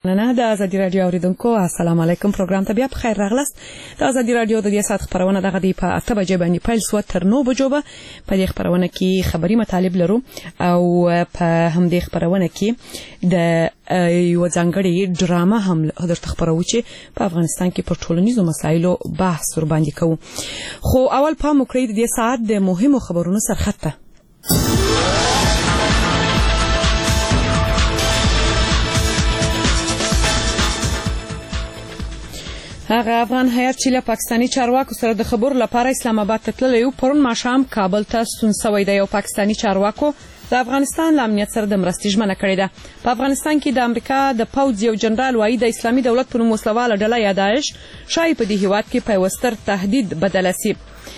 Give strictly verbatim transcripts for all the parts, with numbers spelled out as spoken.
نه د ازادي رادیو اوریدونکو السلام علیکم پروګرام ته بیا په خیر راغلاست. د ازادي رادیو د دې سات خبرونه دغه دی په اته بجې باندې پیل سو تر نو بجو به په دې خبرونه کې خبري مطالب لرو او په هم دې خبرونه کې د یو ځانګړي ډرامه هم درته خبرو چې په افغانستان کې پر ټولنیزو مسایلو بحث ور باندې کوو. خو اول پام وکړئ د دې سات د مهمو خبرونو سرخطه. هغه افغان هیات چې له پاکستاني چارواکو سره د خبرو لپاره اسلام آباد ته تللی و پرون ماښام کابل ته ستون شوی دی. یو پاکستاني چارواکو د افغانستان له امنیت سره د مرستې ژمنه کړې ده. په افغانستان کې د امریکا د پوځ یو جنرال وایي د اسلامي دولت په نوم وسلواله ډله یا داعش شایي په دې هیواد کې په یو ستر تهدید بدله شي.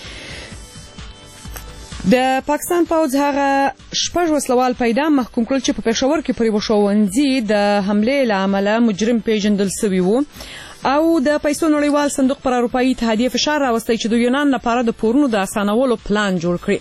د پاکستان پوځ هغه شپږ وسلوال پیدا محکوم کړل چې په پېښور کې پر یو ښوونځي د حملې له امله مجرم پیژندل شوی و او د پیسو نړیوال صندوق پر اروپایي اتحادیه فشار راوستی چې د یونان لپاره د پورونو د اسانولو پلان جوړ کړي.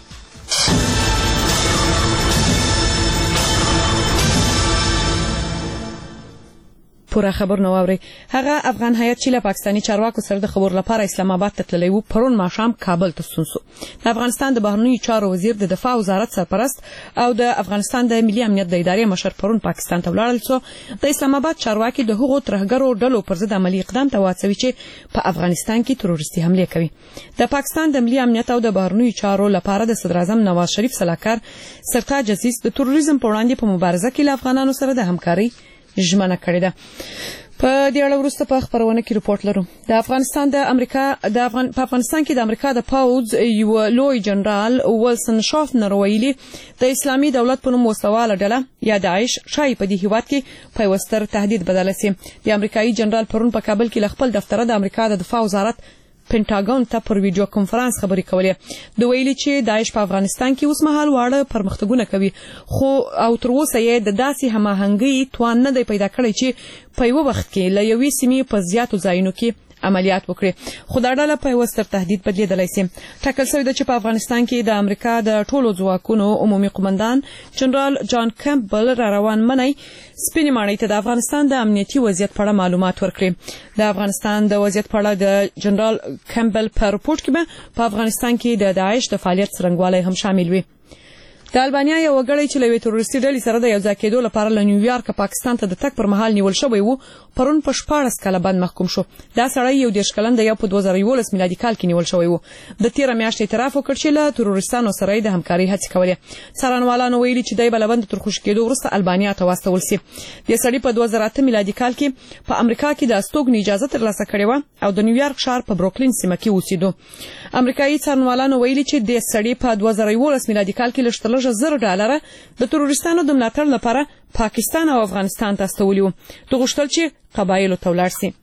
پوره خبر نو اوري. هغه افغان هیات چې له پاکستاني چارواکو سره د خبرو لپاره اسلام آباد ته تللی و پرون ماښام کابل ته ستون شو. د افغانستان د بهرنیو چارو وزیر د دفاع وزارت سرپرست او د افغانستان د ملي امنیت د ادارې مشر پرون پاکستان ته ولاړل څو د اسلام آباد چارواکي د هغو ترهګرو ډلو پر ضد عملی اقدام ته واڅوي چې په افغانستان کې تروریستي حمله کوي. د پاکستان د ملي امنیت او د بهرنیو چارو لپاره د صدر اعظم نواز شریف سلاکار سرتاج عزیز د تروریزم په وړاندې په مبارزه کې له افغانانو سره د همکارۍ ژمنه کړې ده. په دې اړه وروسته په خبرونه کې رپورټ لرو. د افغانستان د امریکا د افغان په افغانستان کې د امریکا د پوځ یو لوی جنرال ولسن شافنر ویلي د اسلامي دولت په نوم وسلواله ډله یا داعش شایي په دې هیواد کې په یو ستر تهدید بدله شي. د امریکایي جنرال پرون په کابل کې خپل دفتر د امریکا د دفاع وزارت پینټاګون ته پر ویډیو کانفرنس خبرې کولې. د ویلي چې داعش په افغانستان کې اوس مهال واړه پرمختګونه کوي خو او تر اوسه یې د داسې هماهنګۍ توان نه دی پیدا کړی چې په یو وخت کې له یوې سیمې په زیاتو ځایونو کې عملیات وکړي. خو دا ډله په یو ستر تهدید بدلیدلی شي. ټاکل شوی ده چې په افغانستان کې د امریکا د ټولو ځواکونو عمومي قومندان جنرال جان کمپبل را روان منی سپینې ماڼۍ ته د افغانستان د امنیتي وضعیت په اړه معلومات ورکړي. د افغانستان د وضعیت په اړه د جنرال کمپبل په رپورټ کې به په افغانستان کې د داعش د فعالیت څرنګوالی هم شامل وي. د البانیا یو وګړی چې له یوې تروریستي ډلې سره د یو ځای کېدو لپاره له نیویارک پاکستان ته د تګ پر مهال نیول شوی و پرون په شپاړس کاله باندې محکوم شو. دا سړی یو دېرش کلن دی او په دوه زره یولس میلادي کال کې نیول شوی و. د تېره میاشتې اعتراف وکړ چې له تروریستانو سره د همکارۍ هڅې کولې. څارنوالانو ویلي چې دی به له بند تر خوشي کېدو وروسته البانیا ته واستول شي. دې سړي په دوه زره اته میلادي کال کې په امریکا کې د استوګنې اجازه ترلاسه کړې وه او د نیویارک ښار په بروکلین سیمه کې اوسېدو. امریکایي څارنوالانو ویلي چې دې سړي په دوه زره یولس میلادي کال کې لږ تر لږه زر ډالره د تروریستانو د ملاتړ لپاره پاکستان او افغانستان ته استولي وو. د غوښتل چې قبایلو ته ولاړ شي.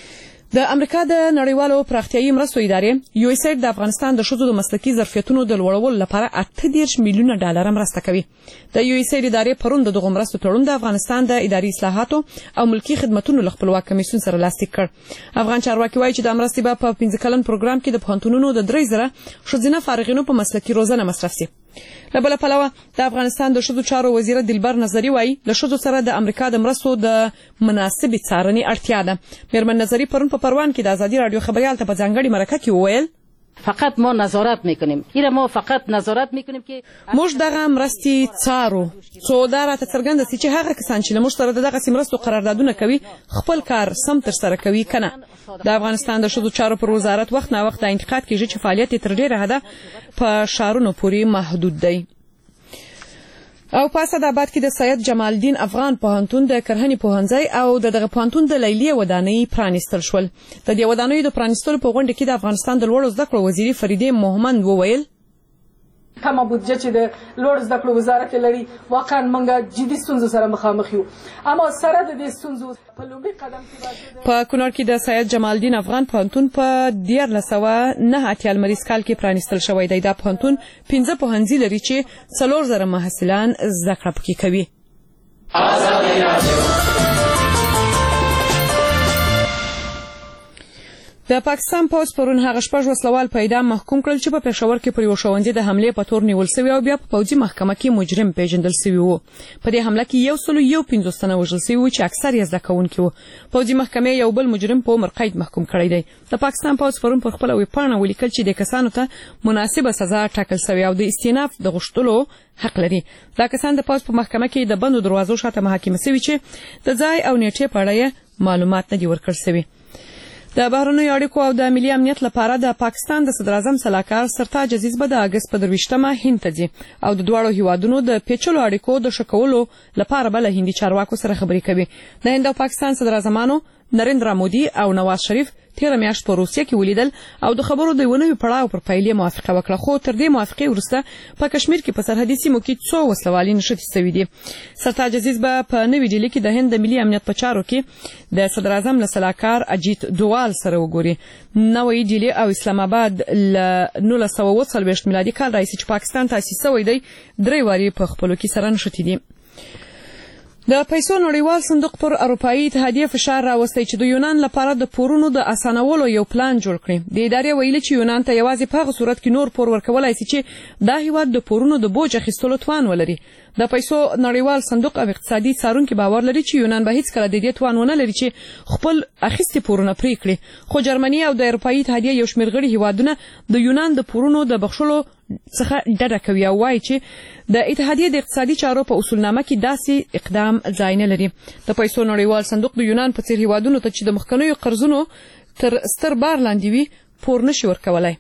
د امریکا د نړیوالو پراختیایي مرستو ادارې یو اس ایډ د افغانستان د ښځو د مسلکي ظرفیتونو د لوړولو لپاره اته دېرش میلیونه ډالر مرسته کوي. د یو اس ایډ ادارې پرون د دغو مرستو تړون د افغانستان د اداري اصلاحاتو او ملکي خدمتونو له خپلواک کمیسیون سره لاسلیک کړ. افغان چارواکي وایي چې د مرستې به په پنځه کلن پروګرام کې د پوهنتونونو د درې زره ښځینه فارغینو په مسلکي روزنه مصرف شي. له بله پلوه د افغانستان د ښځو چارو وزیره دلبر نظري وایي له ښځو سره د امریکا د مرستو د مناسبې څارنې اړتیا ده. میرمن نظري پرون په پروان کې د ازادي راډیو خبریال ته په ځانګړې مرکه کې وویل فقط ما نظارت میکنیم. ایره ما فقط نظارت میکنیم که موږ دغه مرستې څارو. څو دا راته څرګنده سي چې هغه کسان چې له موږ سره دغه مرستو قراردادونه کوي خپل کار سم تر سره کوي کنه. د افغانستان د ښځو چارو پر وزارت وخت نه وخت انتقاد کیږي چې فعالیت تر ډیره حده په شارونو پورې محدود دی. او په اسداباد کې د سید جمال الدین افغان پوهنتون د کرهنې پوهنځی او د دغه پوهنتون د لیلیې ودانۍ پرانیستل شول. د دې ودانیو د پرانیستلو په غونډه کې د افغانستان د لوړو زده کړو وزیر فریده مومند وویل کمه بودجه چې د لوړ زده کړو وزارت لري واقعا موږ جدي ستونزو سره مخامخ یو. اما سره د دې ستونزو په لومړي قدم کې په کونړ کې د سید جمال الدین افغان پوهنتون په دیارلس سوه نهه اتیا لمریز کال کې پرانیستل شوی دی. دا پوهنتون پنځه پوهنځي لري چې څلور زره محصلان زده کړه پکې کوي. د پاکستان پوز پرون هغه شپږ وسلوال په اعدام محکوم کړل چې په پېښور کې پر یو ښوونځي د حملې په تور نیول شوي او بیا په پوځي محکمه کې مجرم پیژندل شوي وو. په دې حمله کې یو سل او یو پنځوس تنه وژل شوي وو چې اکثر یې زده کوونکي وو. پوځي محکمې یو بل مجرم په عمر قید محکوم کړی دی. د پاکستان پوز پرون پر خپله ویبپاڼه ولیکل چې د کسانو ته مناسبه سزا ټاکل شوې او د استیناف د غوښتلو حق لري. دا کسان د پوز په محکمه کې د بندو دروازو شاته محاکمه شوي چې د ځای او نیټې په اړه معلومات نه دي ورکړل شوي. د بهرنیو اړیکو او د ملي امنیت لپاره د پاکستان د صدر اعظم سلاکار سرتاج عزیز به د اګست په درویشتمه هند ته ځي او د دواړو هیوادونو د پیچلو اړیکو د ښه کولو لپاره به له هندي چارواکو سره خبرې کوي. د هند او پاکستان صدر اعظمانو نریندرا مودي او نواز شریف تیره میاشت په روسیه کې ولیدل او د خبرو د یو نوي پړاو پر پیلې موافقه وکړه، خو تر دې موافقې وروسته په کشمیر کې په سرحدي سیمو کې څو وسلوالي نښتې شوي دي. سرتاج عزیز به په نوې ډیلي کې د هند د ملي امنیت په چارو کې د صدر اعظم له سلاکار اجیت دووال سره وګوري. نوې ډیلي او اسلام آباد له نولس سوه اوه څلوېښت میلادي کال راهیسې چې پاکستان تاسیس شوی دی درې وارې په خپلو کې سره نښتي دي. د پیسو نړیوال صندوق پر اروپایي اتحادیه فشار راوستی چې د یونان لپاره د پورونو د اسانولو یو پلان جوړ کړي. د ادارې ویلي چې یونان ته یوازې په هغه صورت کې نور پور ورکولای شي چې دا هیواد د پورونو د بوج اخیستلو توان ولري. د پیسو نړیوال صندوق او اقتصادي څارونکي باور لري چې یونان به هیڅکله د دې توان ونه لري چې خپل اخیستي پورونه پرې کړي. خو جرمني او د اروپایي اتحادیه یو شمېر غړي هیوادونه د یونان د پورونو د بخښلو څخه ډډه کوي او وایي چې د اتحادیې د اقتصادي چارو په اصولنامه کې داسې اقدام ځای نه لري. د پیسو نړیوال صندوق د یونان په څېر هیوادونو ته چې د مخکنیو قرضونو تر ستر بار لاندې وي پور نشي ورکولی.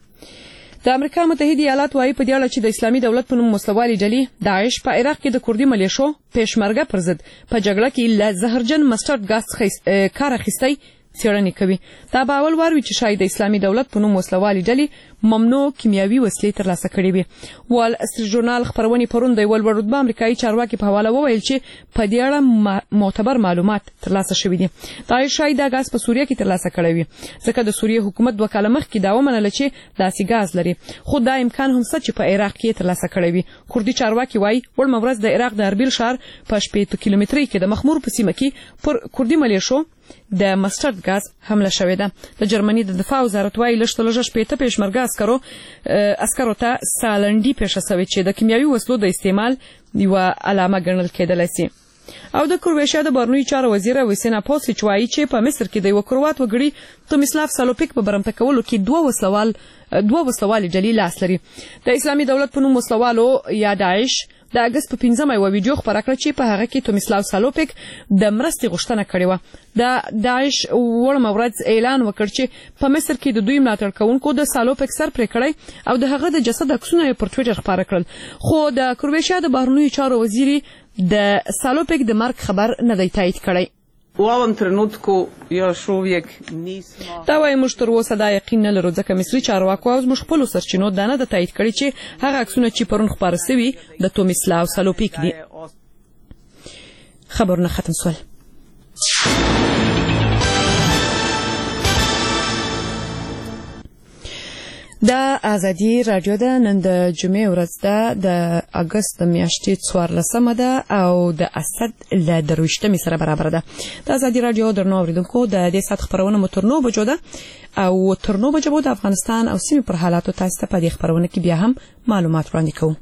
د امریکا متحده ایالات وايي په دې اړه چې د اسلامي دولت په نوم وسلوالې ډلې داعش په عراق کې د کردي ملیشو پېشمرګه پر ضد په جګړه کې له زهرجن مسټرډ ګاز څخه کار اخیستی څېړنې کوي. دا به اول وار وي چې شاید د اسلامي دولت په نوم وسلوالې ډلې ممنوع کیمیاوي وسلې ترلاسه کړې وي. وال استریټ ژورنال خپرونې پرون د یوه لوړ رتبه امریکایي چارواکي په حواله وویل چې په دې اړه معتبر معلومات ترلاسه شوي دي. داعش شاید دا ګاز په سوریه کې ترلاسه کړی وي ځکه د سوریې حکومت دوه کاله مخکې دا ومنله چې داسې ګاز لري، خو دا امکان هم شته چې په عراق کې ترلاسه کړی وي. کردي چارواکي وایي وړمه ورځ د عراق د اربیل ښار په شپېتو کیلومترۍ کې د مخمور په سیمه کې پر کردي ملیشو د مسټرډ ګاز حمله شوې ده. د جرمني د دفاع وزارت وايي لږ تر لږه شپېته پېشمرګه عسکرو عسکرو ته سالنډي پیښه شوې چې د کیمیاوي وسلو د استعمال یوه علامه ګڼل کېدلی سي. او د کروشیا د بهرنیو چارو وزیر ویسینا پوسیچ وايي چې په مصر کې د یوه کروات وګړي تومیسلاف سالوپیک په برمته کولو کې دوه وسلوال دوه وسلوالې ډلې لاس لري. د اسلامي دولت په نوم وسلوالو یا داعش د اګست په پنځمه یوه ویډیو خپره کړه چې په هغه کې تومیسلاو سالوپیک د مرستې غوښتنه کړې وه. د داعش وړمه ورځ اعلان وکړ چې په مصر کې د دوی ملاتړ کوونکو د سالوپیک سر پرې کړی او د هغه د جسد عکسونه یې پر ټویټر خپاره کړل. خو د کروشیا د بهرنیو چارو وزیر د سالوپیک د مرګ خبر نه دی تایید کړی. U ovom trenutku još uvijek nismo... دا وایي موږ تر اوسه دا یقین نه لرو ځکه مصري چارواکو او زموږ خپلو سرچینو دا نه ده تایید کړې چې هغه عکسونه چې پرون خپاره سوي د تومیسلاو سالوپیک دي. خبرونه ختم سول. دا ازادي رادیو ده. نن د جمعې ورځ ده، د اګست د میاشتې څوارلسمه ده او د اسد له درویشتمې سره برابره ده. د ازادي رادیو درنو اورېدونکو د دې ساعت خپرونه مو تر نو بجو ده او تر نو بجو د افغانستان او سیمې پر حالاتو تاسو ته په دې خپرونه کې بیا هم معلومات وړاندې کوو.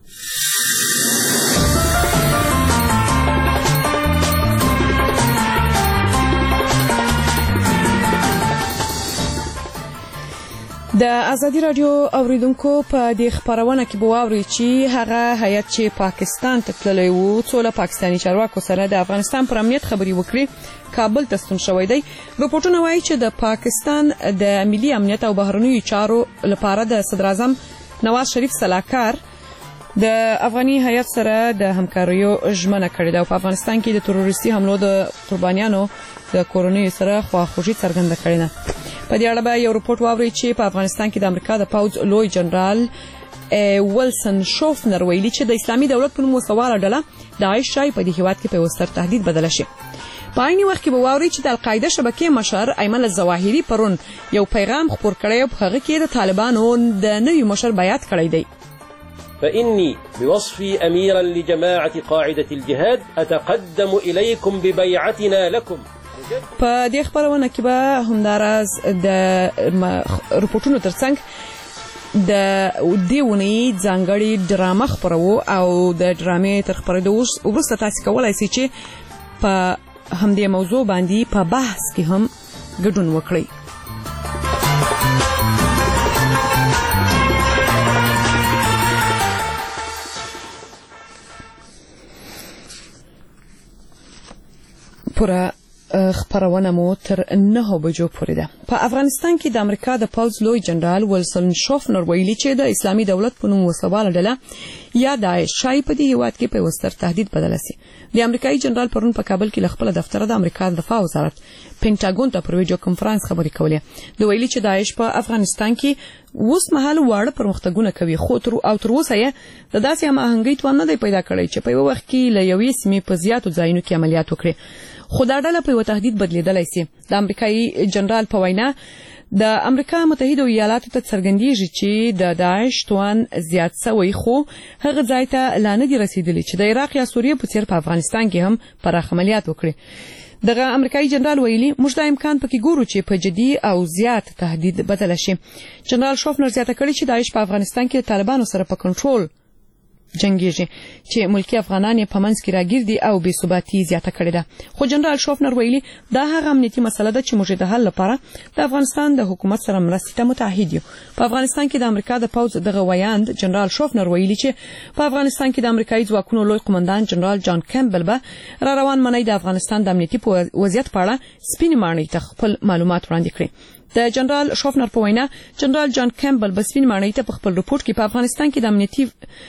د ازادي رادیو اوریدونکو په دې خبرونه کې به واورئ چې هغه هیات چې پاکستان ته تللی و څو له پاکستاني چارواکو سره د افغانستان پر امنیت خبرې وکړي کابل ته ستون شوی دی. رپورټونه وایي چې د پاکستان د ملي امنیت او بهرنیو چارو لپاره د صدر اعظم نواز شریف سلاکار د افغاني هیات سره د همکاریو ژمنه کړې ده او په افغانستان کې د تروریستي حملو د قربانیانو د کورنیو سره خواخوږي څرګنده کړې ده. په دې اړه به یو رپورټ واورئ چې په افغانستان کې د امریکا د پوځ لوی جنرال ویلسن شوفنر ویلي چې د اسلامي دولت په نوم وسلواله ډله داعش شای په دې هیواد کې په یو ستر تهدید بدله شي. په عیني وخت کې به واورئ چې د القاعده شبکې مشر ایمن الظواهري پرون یو پیغام خپور کړی او په هغه کې د طالبانو د نوي مشر بیعت کړی دی. فإني بوصفي أميرا لجماعة قاعدة الجهاد أتقدم إليكم ببيعتنا لكم. په دې خبرونه کې به همداراز د رپورټونو ترڅنګ د دې ونې ځانګړې ډرامه خپرو او د ډرامې تر خپرېدو وروسته تاسو کولای شئ چې په همدې موضوع باندې په بحث کې هم ګډون وکړئ. پورا خبرونه مو تر نه بجو پورې ده. په افغانستان کې د امریکا د پوځ لوی جنرال ولسن شوفنر ویلي چې د اسلامي دولت په نوم وسوال ډله یا داعش شای په دې هیواد کې په وستر تهدید بدل شي. د امریکایي جنرال پرون په کابل کې خپل دفتر د امریکا د دفاع وزارت پینټاګون ته پر ویډیو کانفرنس خبرې کولې. د ویلي چې داعش په افغانستان کې اوس مهال واړه پرمختګونه کوي خو تر او تر اوسه یې د داسې هماهنګۍ توان نه دی پیدا کړی چې په یو وخت کې له یوې سیمې په زیاتو ځایونو کې عملیات وکړي. خو دا ډله په یو تهدید بدلیدلی شي. د امریکایي جنرال په وینا د امریکا متحده ایالاتو ته څرګندېږي چې د داعش توان زیات شوی خو هغه ځای ته لا نه دي رسیدلی چې د عراق یا سوریې په څیر په افغانستان کې هم پراخ عملیات وکړي. دغه امریکایي جنرال ویلي موږ دا امکان پکې ګورو چې په جدي او زیات تهدید بدل شي. جنرال شوفنر زیاته کړې چې داعش په افغانستان کې د طالبانو سره په کنټرول جنگیږي چې ملکی افغانان په منځ کې راګیردي او بې ثباتي زیاته کړې ده. خو جنرال شوفنر ویلي دا هغه امنیتي مسله ده چې موږ د حل لپاره د افغانستان د حکومت سره مرستې ته متعهد یو. په افغانستان کې د امریکا د پوځ دغه ویاند جنرال شوفنر ویلي چې په افغانستان کې د امریکایي ځواکونو لوی قومندان جنرال جان کیمبل به را روان منی د افغانستان د امنیتي وضعیت په اړه سپینې ماڼۍ ته خپل معلومات وړاندې کړي. د جنرال شوفنر په وینا جنرال جان کیمبل به سپین ماڼۍ ته په خپل رپورت کې په افغانستان کې د امنیتي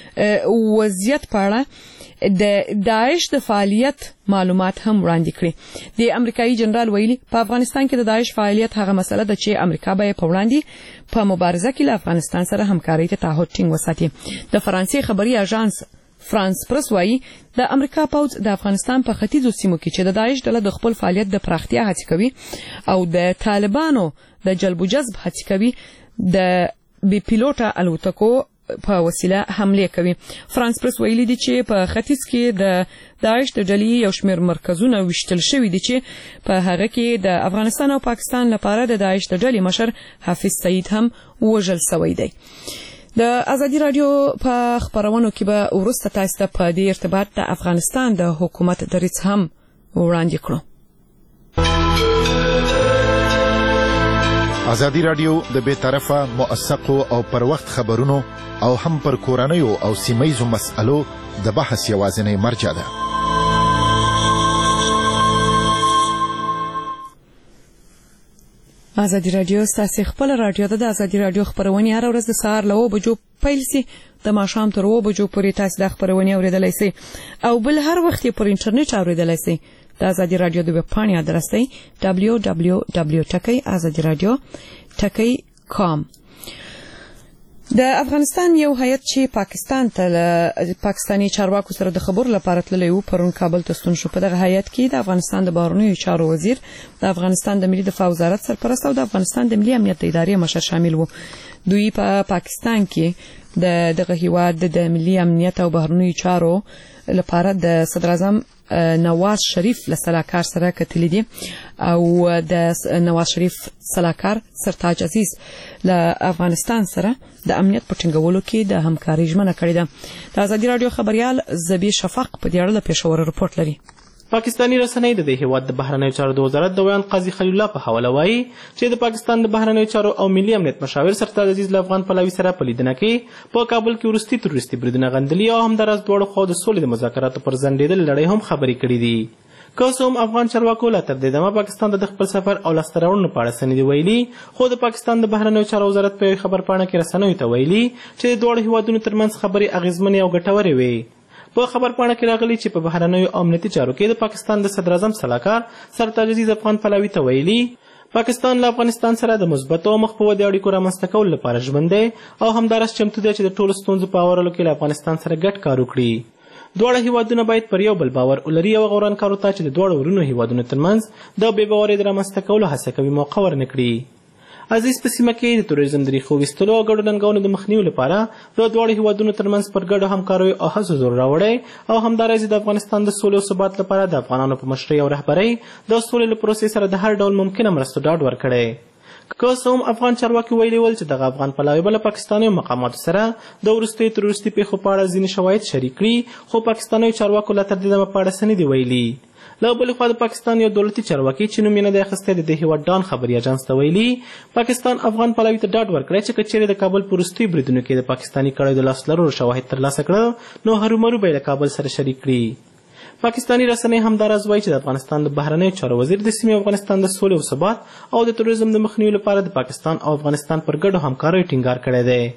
وضعیت په اړه د داعش د فعالیت معلومات هم وړاندې کړي. د امریکایي جنرال ویلي په افغانستان کې د داعش فعالیت هغه مسله ده چې امریکا به په وړاندې په مبارزه کې له افغانستان سره همکاري ته تعهد ټینګ وساتي. د فرانسې خبري اژانس فرانس پرس وایي د امریکا پوځ د افغانستان په ختیځو سیمو کې چې د داعش ډله د خپل فعالیت د پراختیا هڅه کوي او د طالبانو د جلب و جذب هڅه کوي د بي پیلوټه الوتکو په وسیله حمله کوي. فرانس پرس ویلي دي چې په ختیځ کې د داعش د ډلې یو شمېر مرکزونه وشتل شوي دي چې په هغه کې د افغانستان او پاکستان لپاره د داعش د ډلې مشر حافظ سعید هم وژل شوی دی. د ازادي رادیو په خبرونو کې به ورسته تاسو ته په دې ارتباط د افغانستان د حکومت دریځ هم وړاندې کړو. ازادي رادیو د بې طرفه موثقو او پر وخت خبرونو او هم پر کورنیو او سیمایزو مسألو د بحث یوازینی مرجع ده. ازادي رادیو ستاسو خپل رادیو ده. د ازادي رادیو خبرونه هر ورځ د سهار له اوه بجو پیل سي د ماښام تر اوه بجو پورې تاسو د خبرونه اوریدلای شئ او بل هر وخت پر انټرنیټ اوریدلای شئ. د ازادي رادیو د ویب پاڼې ادرس دی دبلیو دبلیو دبلیو ډاٹ ازادي رادیو ډاٹ کام. د افغانستان یو هیئت چې پاکستان ته پاکستاني چارواکو سره د خبرو لپاره تللی و پرون کابل ته ستون شو. په دغه هیئت کې د افغانستان د بهرنیو چارو وزیر، د افغانستان د ملي دفاع وزارت سرپرست او د افغانستان د ملي امنیت ادارې مشر شامل وو. دوی په پا پاکستان کې د دغه هیواد د ملي امنیت او بهرنیو چارو لپاره د صدر اعظم نواز شریف له سلاکار سره کتلې دي او د نواز شریف سلاکار سرتاج عزیز له افغانستان سره د امنیت په ټینګولو کې د همکارۍ ژمنه کړې ده. د ازادي رادیو خبريال زبی شفق په دې اړه پېښور رپورټ لري. پاکستانی رسنۍ د دې هیواد د بهرنیو چارو د وزارت د ویاند قاضي خلیل الله په حواله وایي چې د پاکستان د بهرنیو چارو او ملي امنیت مشاور سرتاج عزیز له افغان پلاوي سره په لیدنه کې په کابل کې وروستي تروریستي بریدونه غندلي او همداراز دواړو خواو د سولې د مذاکراتو پر ځنډېدلې لړۍ هم خبرې کړې دي. که څه هم افغان چارواکو لا تر دې دمه پاکستان ته د خپل سفر او لاسته راوړنو په اړه څه نه دي ویلي، خو د پاکستان د بهرنیو چارو وزارت په یوې خبرپاڼه کې رسنیو ته ویلي چې د دواړو هیوادونو ترمنځ خبرې اغېزمنې او ګټورې وې. په خبرپاڼه کې راغلي چې په بهرنیو امنیتي چارو کې د پاکستان د صدر اعظم سلاکار سرتاج عزیز افغان پلاوي ته ویلي پاکستان له افغانستان سره د مثبتو او مخ په ودې اړیکو رامنځته کولو لپاره ژمن دی او همداراز چمتو دی چې د ټولو ستونزو په هوارولو کې له افغانستان سره ګډ کار وکړي. دواړه هیوادونه باید پر یو بل باور ولري او غوران کارو ته چې د دواړو ورونو هیوادونو ترمنځ د بې باورۍ د رامنځته کولو هڅه کوي موقع ورنه کړي. عزیز په سیمه کې د توریزم د ریښو ویستلو او ګډو ننګونو د مخنیوي لپاره د دواړو هیوادونو ترمنځ پر ګډو همکاریو او هڅو زور راوړی او همداراز د افغانستان د سولې او ثبات لپاره د افغانانو په مشرۍ او رهبرۍ د سولې له پروسې سره د هر ډول ممکنه مرستو ډاډ ورکړی. که څه هم افغان چارواکي ویلي ول چې دغه افغان پلاوي به له پاکستاني مقاماتو سره د وروستیو تروریستي پیښو په اړه ځینې شواهد شریک کړي، خو پاکستاني چارواکو لا تر دې دمه په اړه څه نه دي ویلي. له بلې خوا د پاکستان یو دولتي چارواکي چې نوم یې نه دی اخیستی د دې هېواد ډان خبري اژانس ته ویلي پاکستان افغان پلاوي ته ډاډ ورکړی چې که چیرې د کابل په وروستیو بریدونو کې د پاکستاني کړیو د لاس لرلو شواهد ترلاسه کړه نو هرومرو به یې له کابل سره شریک کړي. پاکستاني رسنۍ همداراز وایي چې د افغانستان د بهرنیو چارو وزیر د سیمې افغانستان د سولې او ثبات او د تروریزم د مخنیوي لپاره د پاکستان او افغانستان پر ګډو همکاریو ټینګار کړی دی.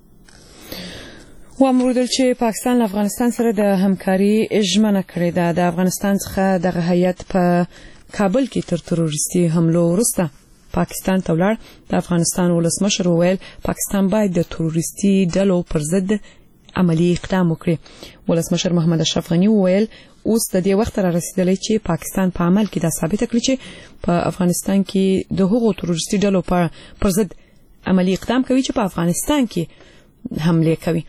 وامرودل چې پاکستان له افغانستان سره د همکاري ژمنه کړې ده. د افغانستان څخه دغه هیئت په کابل کې تر تروریستي حملو وروسته پاکستان ته ولاړ. د افغانستان ولسمشر وویل پاکستان باید د تروریستي ډلو پر ضد عملی اقدام وکړي. ولسمشر محمد اشرف غنی وویل اوس د دې وخت را رسیدلی چې پاکستان په عمل کې دا ثابت کړي چې په افغانستان کې د هغو تروریستي ډلو پر ضد عملی اقدام کوي چې په افغانستان کې حمله کوي.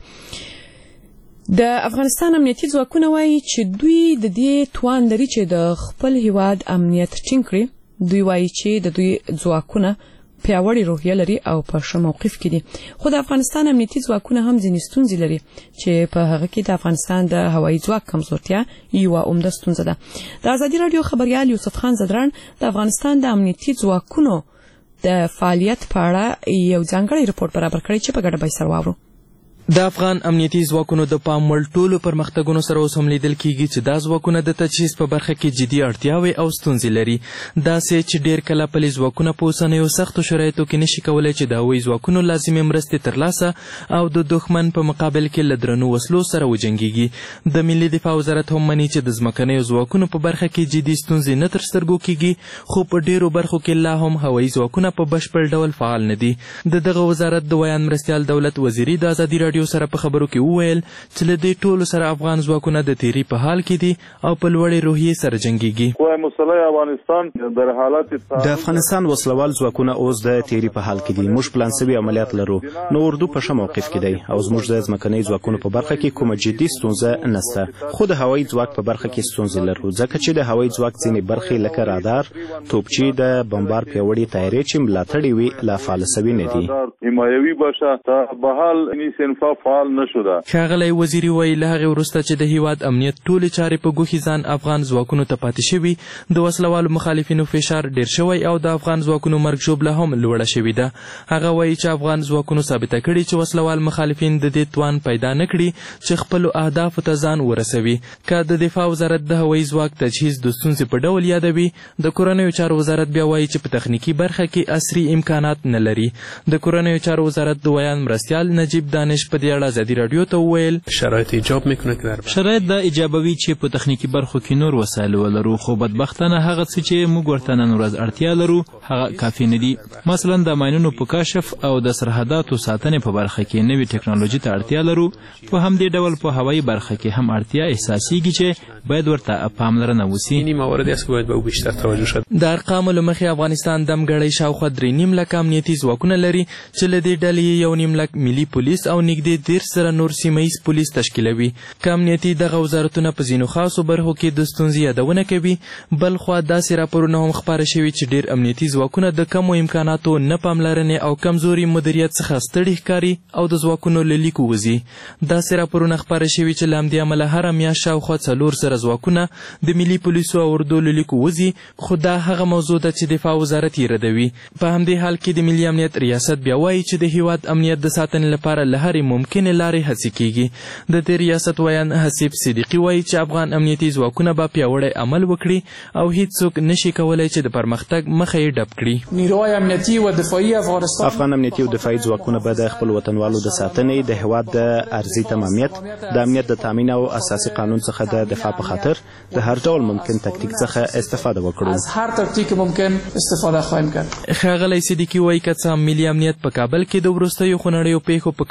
د افغانستان امنیتي ځواکونه وایي چې دوی د دې توان لري چې د خپل هیواد امنیت ټینګ کړي. دوی وایي چې د دوی ځواکونه پیاوړی روحیه لري او په ښه موقف کې دي، خو د افغانستان امنیتي ځواکونه هم ځینې ستونزې لري چې په هغه کې د افغانستان د هوایي ځواک کمزورتیا یوه عمده ستونزه ده. د ازادي راډیو خبریال یوسف خان زدران د افغانستان د امنیتي ځواکونو د فعالیت په اړه یو ځانګړی رپورټ برابر کړی چې په ګډه به یې سره واورو. د افغان امنیتي ځواکونو د پام وړ ټولو پرمختګونو سره اوس هم لیدل کیږي چې دا ځواکونه د تجهیز په برخه کې جدي اړتیاوې او ستونزې لري. داسې چې ډیر کله پلي ځواکونه په اوسنیو سختو شرایطو کې نشي کولی چې د هوایي ځواکونو لازمې مرستې ترلاسه او د دښمن په مقابل کې له درنو وسلو سره وجنګیږي. د ملي دفاع وزارت هم مني چې د ځمکنیو ځواکونو په برخه کې جدي ستونزې نه تر سترګو کیږي، خو په ډیرو برخو کې لا هم هوایي ځواکونه په بشپړ ډول فعال نه دي. د دغه وزارت د ویان مرستیال دولت وزیري د ازادي راډیو سره په خبرو کې وویل چې له دې ټولو سره افغان ځواکونه د تیری په حال کې دي او په لوړې روحیې سره جنګیږي. قوای مسلحه افغانستان در حالت د افغانستان وسلوال ځواکونه اوس د تیری په حال کې دي. موږ پلان شوي عملیات لرو، نو اردو په ښه موقف کې دی او زموږ د ځمکنۍ ځواکونو په برخه کې کومه جدي ستونزه نشته، خو د هوایي ځواک په برخه کې ستونزې لرو ځکه چې د هوایي ځواک ځینې برخې لکه رادار، توپچي، د بمبار پیاوړي تیارې چې ملاتړې وي لا فعال شوي نه دي. حمایوي باشه تا به حال انیسنفا فعال نشده. ښاغلی وزیري وایي له هغې وروسته چې د هیواد امنیت ټولې چارې په ګوښي ځان افغان ځواکونو ته پاتې شوي، د وسلوالو مخالفینو فشار ډیر شوی او د افغان ځواکونو مرګ ژوبله هم لوړه شوې ده. هغه وایي چې افغان ځواکونو ثابته کړي چې وسلوال مخالفین د دې توان پیدا نه کړي چې خپلو اهدافو ته ځان ورسوي. که د دفاع وزارت د هوایي ځواک تجهیز د ستونزې په ډول یادوي، د کورنیو چارو وزارت بیا وایي چې په تخنیکي برخه کې عصري امکانات نه لري. د کورنیو چارو وزارت د ویان مرستیال نجیب دانش په دې اړه ازادي راډیو ته وویل شرایط ایجاب میکنه که در شرایط دا ایجابوي چې په تخنیکي برخو کې نور وسایل ولرو، خو بدبختانه هغه څه چې موږ ورته نن ورځ اړتیا لرو هغه کافي نه دي. مثلا د ماینونو په کشف او د سرحداتو ساتنې په برخه کې نوې ټکنالوژي ته اړتیا لرو. په همدې ډول په هوایي برخه کې هم اړتیا احساسیږي چې باید ورته پاملرنه وشي. این موارد است که باید به او بیشتر توجه شد. د ارقامو له مخې افغانستان دمګړی شاوخوا درې نیم لک امنیتي ځواکونه لري چې له دې ډلې یو نیم لک ملي پولیس او نږدې دېرش سره نور سیمه ییز پولیس تشکیلوي. که امنیتي دغه وزارتونه په ځینو خاصو برخو کې د ستونزې یادونه کوي، بل خوا داسې راپورونه هم خپاره شوي چې ډېر امنیتي ځواکونه د کمو امکاناتو نه پاملرنې او کمزوري مدیریت څخه ستړي ښکاري او د ځواکونو له لیکو وځي. داسې راپورونه خپاره شوي چې له همدې امله هره میاشت شاوخوا څلور زره ځواکونه د ملي پولیسو او اردو له لیکو وځي، خو دا هغه موضوع ده چې دفاع وزارت یې ردوي. په همدې حال کې د ملي امنیت ریاست بیا وایي چې د هیواد امنیت د ساتنې لپاره له هرې ممکنې لارې هڅې کیږي. د دې ریاست ویان حسیب صدیقي وایي چې افغان امنیتي ځواکونه به پیاوړی عمل وکړي او هیڅوک نشي کولی چې د پرمختګ مخه یې ډب کړي. نیروهای امنیتي و دفاعي افغانستان افغان امنیتي او دفاعي ځواکونه به د خپل وطنوالو د ساتنې، د هیواد د ارضي تمامیت، د امنیت د تامین او اساسي قانون څخه د دفاع په خاطر د هر ډول ممکن تکتیک څخه استفاده وکړو. از هر تکتیک ممکن استفاده خواهیم کرد. ښاغلی صدیقي وایي که څه ملي امنیت په کابل کې د وروستیو خونړیو پیښو په کنټرول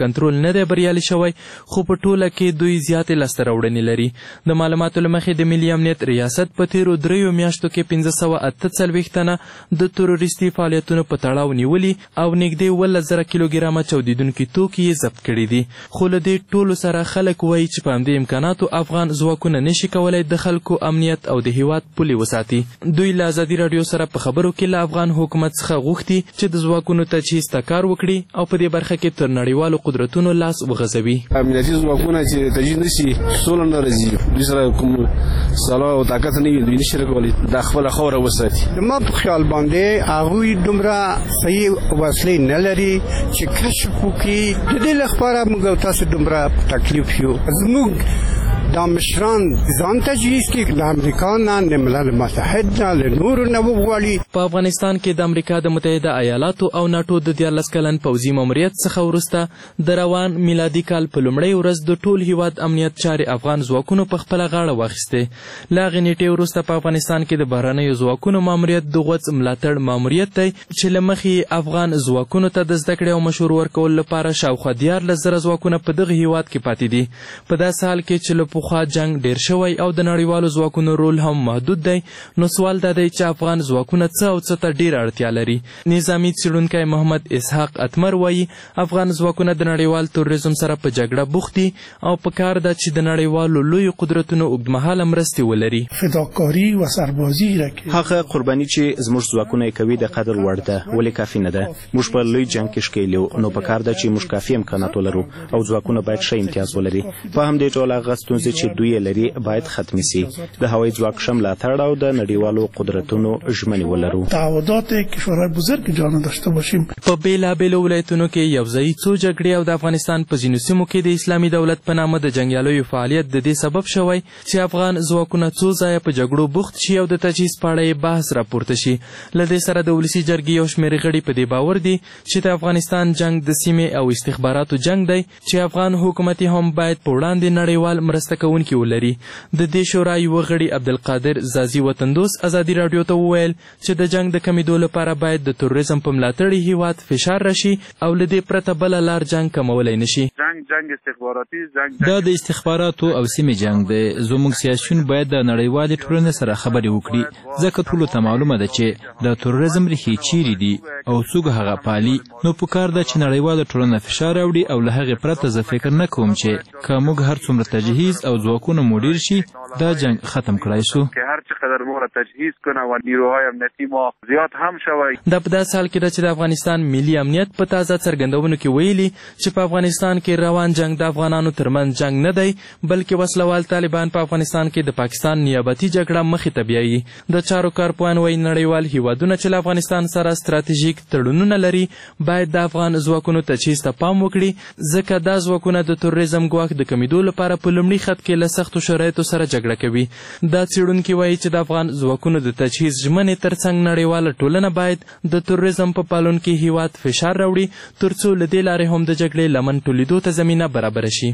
نه دی بریالي شوی، خو په ټوله کې دوی زیاتې لاسته راوړنې لري. د معلوماتو له مخې د ملي امنیت ریاست په تیرو دریو میاشتو کې پنځه سوه اته څلوېښت تنه د تروریستي فعالیتونو په تړاو نیولي او نږدې اوولس زره کیلوګرامه چاودېدونکي توکي یې ضبط کړي دي. خو له دې ټولو سره خلک وایي چې په همدې امکاناتو افغان ځواکونه نشي کولی د خلکو امنیت او د هیواد پولې وساتي. دوی له ازادي راډیو سره په خبرو کې له افغان حکومت څخه غوښتي چې د ځواکونو تجهیز ته کار وکړي او په دې برخه کې تر نړیوالو قدرتونو لاس وغځوي. امنیتي ځواکونه چې تجهیز نشي سوله نه راځي، دوی سره کوم سلاح او طاقت نه وي، دوی نشي کولی د خپله خاوره وساتي. زما په خیال باندې هغوی دومره صحیح وسلې نه لري چې کشف وکړي. د دې لپاره موږ تاسو دومره تکلیف یو. زموږ دا مشران ځان تجهیز کړي، د امریکا نه، د ملل متحد نه، له نورو نه وغواړي. په افغانستان کې د امریکا د متحده ایالاتو او ناټو د دیارلس کلن پوځي ماموریت څخه وروسته د روان میلادي کال په لومړۍ ورځ د ټول هیواد امنیت چارې افغان ځواکونو په خپله غاړه واخیستې. له هغې نیټې وروسته په افغانستان کې د بهرنیو ځواکونو ماموریت د غوڅ ملاتړ ماموریت دی چې له مخې افغان ځواکونو ته د زده کړې او مشور ورکولو لپاره شاوخوا دیارلس زره ځواکونه په دغه هیواد کې پاتې دي. په داسې حال کې چې له پخوا جنګ ډیر شوی او د نړیوالو ځواکونو رول هم محدود دی، نو سوال دا دی چې افغان ځواکونه څه او څه ته ډیره اړتیا لري. نظامي څېړونکی محمد اسحاق اتمر وایي افغان ځواکونه د نړیوال تروریزم سره په جګړه بوخت دي او په کار ده چې د نړیوالو لویو قدرتونو اوږدمهاله مرستې ولري. فداکاري و سربازي هغه قرباني چې زموږ ځواکونه یې کوي د قدر وړ ده، ولې کافي نه ده. موږ په لوی جنګ کې ښکېل یو، نو په کار ده چې موږ کافي امکانات ولرو او ځواکونه باید ښه امتیاز ولري. په همدې ډول هغه ستونزې چې دوی یې لري باید ختمې سي. د هوایي ځواک ښه ملاتړ او د نړیوالو قدرتونو ژمنې ولرو. تعهدات کشورهای بزرگ جان داشته باشیم. په بېلابېلو ولایتونو کې یوځایي څو جګړې او د افغانستان په ځینو سیمو کې د اسلامي دولت په نامه د جنګیالیو فعالیت د دې سبب شوی چې افغان ځواکونه څو ځایه په جګړو بوخت شي او د تجهیز په اړه یې بحث راپورته شي. له دې سره د ولسي جرګې یو شمېر غړي په دې باور دي چې د افغانستان جنګ د سیمې او استخباراتو جنګ دی چې افغان حکومت هم باید په وړاندې نړیوال مرسته کوونکي ولري. د دې شورا یوه غړي عبدالقادر زازي وطندوس ازادي راډیو ته وویل چې د جنګ د کمیدو لپاره باید د تروریزم په ملاتړ هیواد فشار راشي او له دې پرته بله لار جنګ کمولی نشي. جنگ جنگ استخباراتي جنگ دا د استخباراتو او سیمې جنګ دی. زموږ سیاسیون باید د نړیوالې ټولنې سره خبرې وکړي، ځکه ټولو ته معلومه ده چې د تروریزم ریښې چیرې دي او څوک هغه پالي. نو په کار ده چې نړیواله ټولنه فشار راوړي او له هغې پرته زه فکر نه کوم چې که موږ هر څومره تجهیز او ځواکونه مو ډېر شي دا جنگ ختم کړای شو. که هر چقدر ما را تجهیز کنه و نیروهای امنیتی ما زیاد هم شوی. دا په داسې حال کې ده چې د افغانستان ملي امنیت په تازه څرګندونو کې ویلي چې په افغانستان کې روان جنگ د افغانانو ترمنځ جنگ نه دی، بلکې وسلوال طالبان په افغانستان کې د پاکستان نیابتي جګړه مخې ته بیایي. د چارو کارپوهان وایي نړیوال هیوادونه چې له افغانستان سره ستراتیژیک تړونونه لري باید د افغان ځواکونو تجهیز ته پام وکړي، ځکه دا ځواکونه د تروریزم ګواښ د کمیدو لپاره په لومړي خط کې له سختو شرایطو سره جګړه کوي. دا څېړونکي وایي چې د افغان ځواکونو د تجهیز ژمنې ترڅنګ نړیواله ټولنه باید د تروریزم په پالونکي هیواد فشار راوړي، ترڅو له دې لارې هم د جګړې لمن ټولیدو ته زمینه برابره شي.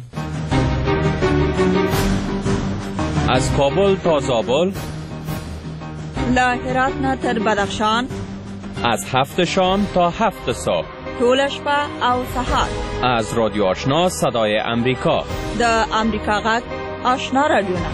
از کابل تا زابل، له هرات نه تر بدخشان، از هفت شام تا هفت صبح، ټوله شپه او سهار. از رادیو آشنا صدای امریکا، د امریکا غږ آشنا رادیو.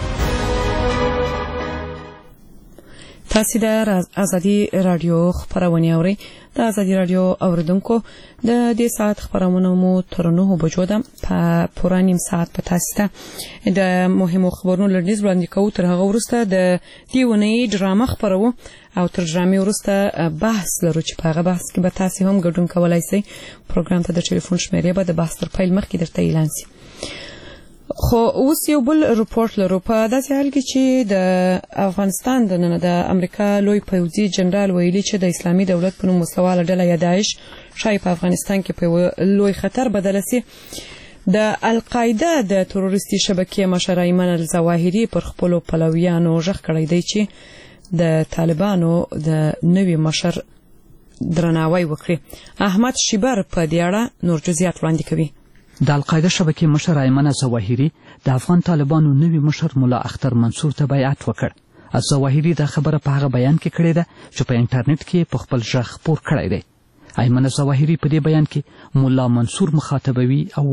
تاسو د ازادي رادیو خبرونه اورئ. د ازادي رادیو اوریدونکو د دې ساعت خبرونه مو تر نهو بجو ده په پوره نیم ساعت په تاسو ته د مهمو خبرونو لړیز وړاندې کوو. تر هغه وروسته د دې ونې ډرامه خبرو او تر ډرامې وروسته بحث لرو چې په هغه بحث کې به تاسو هم ګډون کولی شئ. پروګرام ته د ټلیفون شمیرې به د بحث تر پیل مخکې درته اعلان شي. خو اوس یو بل رپورټ لرو په داسې حال کې چې د افغانستان د نن د امریکا لوی پوځي جنرال ویلي چې د اسلامي دولت په نوم وسله ډله یا داعش شاید په افغانستان کې په لوی خطر بدل شي. د القاعده د تروریستي شبکې مشر ایمن الظواهري پر خپل پلویانو ژغ کړی دی چې د طالبانو د نوي مشر درناوی وکړي. احمد شیبر په دې اړه نور جزئیات وړاندې کوي. د القاعده شبکې مشر ایمن الظواهري د افغان طالبانو نوي مشر مولا اختر منصور ته بیعت وکړ. الظواهري دا خبره په هغه بیان کې کړې ده چې په انټرنیټ کې په خپل ژغ خپور کړی دی. ایمن الظواهري په دې بیان کې مولا منصور مخاطبوي او وایي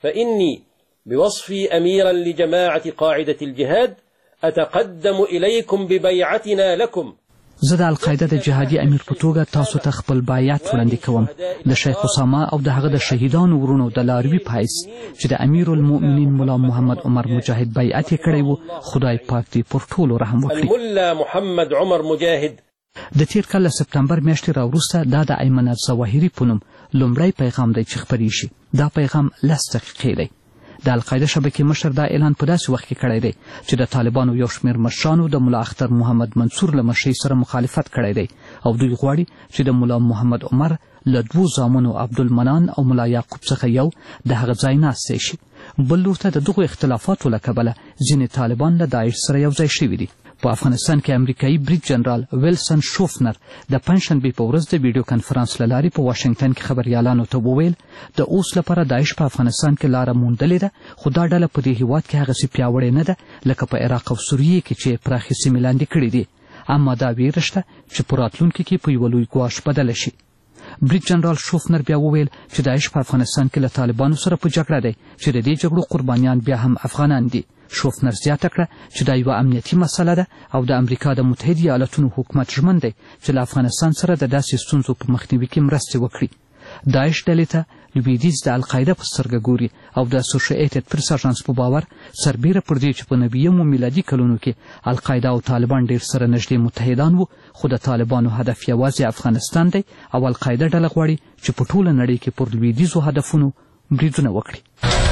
فإني بوصفي أميرا لجماعة قاعدة الجهاد أتقدم إليكم ببيعتنا لكم. زه د القاعده د جهادي امیر په توګه تاسو ته خپل بیعت وړاندې کوم د شیخ اسامه او د هغه د شهیدانو ورونو د لاروي په حیث چې د امیر المؤمنین مولا محمد عمر مجاهد بیعت یې کړی و. خدای پاک دې پر ټولو رحم وکړي. الملا محمد عمر مجاهد د تیر کال له سپتمبر میاشتې راوروسته دا د ایمن الظواهري په نوم لومړی پیغام دی چې خپرې شي. دا پیغام لس دقیقې دی. د القاعده شبکې مشر دا اعلان په داسې وخت کې کړی دی چې د طالبانو یو شمېر مشرانو د ملا اختر محمد منصور له مشرۍ سره مخالفت کړی دی او دوی غواړي چې د ملا محمد عمر له دوو زامنو عبدالمنان او ملا یعقوب څخه یو د هغه ځای ناستی شي. بل لور ته د دغو اختلافاتو له کبله ځینې طالبان له داعش سره یو ځای شوي دي. په افغانستان کې امریکایي برید جنرال ویلسن شوفنر د پنجشنبې په ورځ د ویډیو کنفرانس له لارې په واشنګټن کې خبریالانو ته وویل د اوس لپاره داعش په افغانستان کې لاره موندلې ده، خو دا ډله په دې هېواد کې هغسې پیاوړې نه ده لکه په عراق او سوریې کې چې پراخې سیمې لاندې کړي دي، اما دا ویره شته چې په راتلونکي کې په یوه لوی ګواښ بدله شي. برید جنرال شوفنر بیا وویل چې داعش په افغانستان کې له طالبانو سره په جګړه دی چې د دې جګړو قربانیان بیا هم افغانان دي. شوفنر زیاته کړه چې دا یوه امنیتي مسله ده او د امریکا د متحده ایالاتونو حکومت ژمن دی چې له افغانستان سره د داسې ستونزو په مخنیوي کې مرستې وکړي. داعش ډلې ته لویدیځ د القاعده په سترګه ګوري او د اسوسییټډ پریس اژانس په باور سربیره پر دې چې په نویمو میلادي کلونو کې القاعده او طالبان ډېر سره نږدې متحدان وو، خو د طالبانو هدف یوازې افغانستان دی او القاعده ډله غواړي چې په ټوله نړۍ کې پر لویدیځو هدفونو بریدونه وکړي.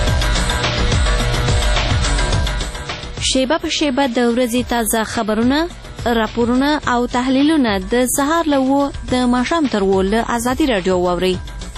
شیبه په شیبه د ورځې تازه خبرونه، راپورونه او تحلیلونه د سهار له اوو د ماښام تر اوو له ازادي راډیو واورئ.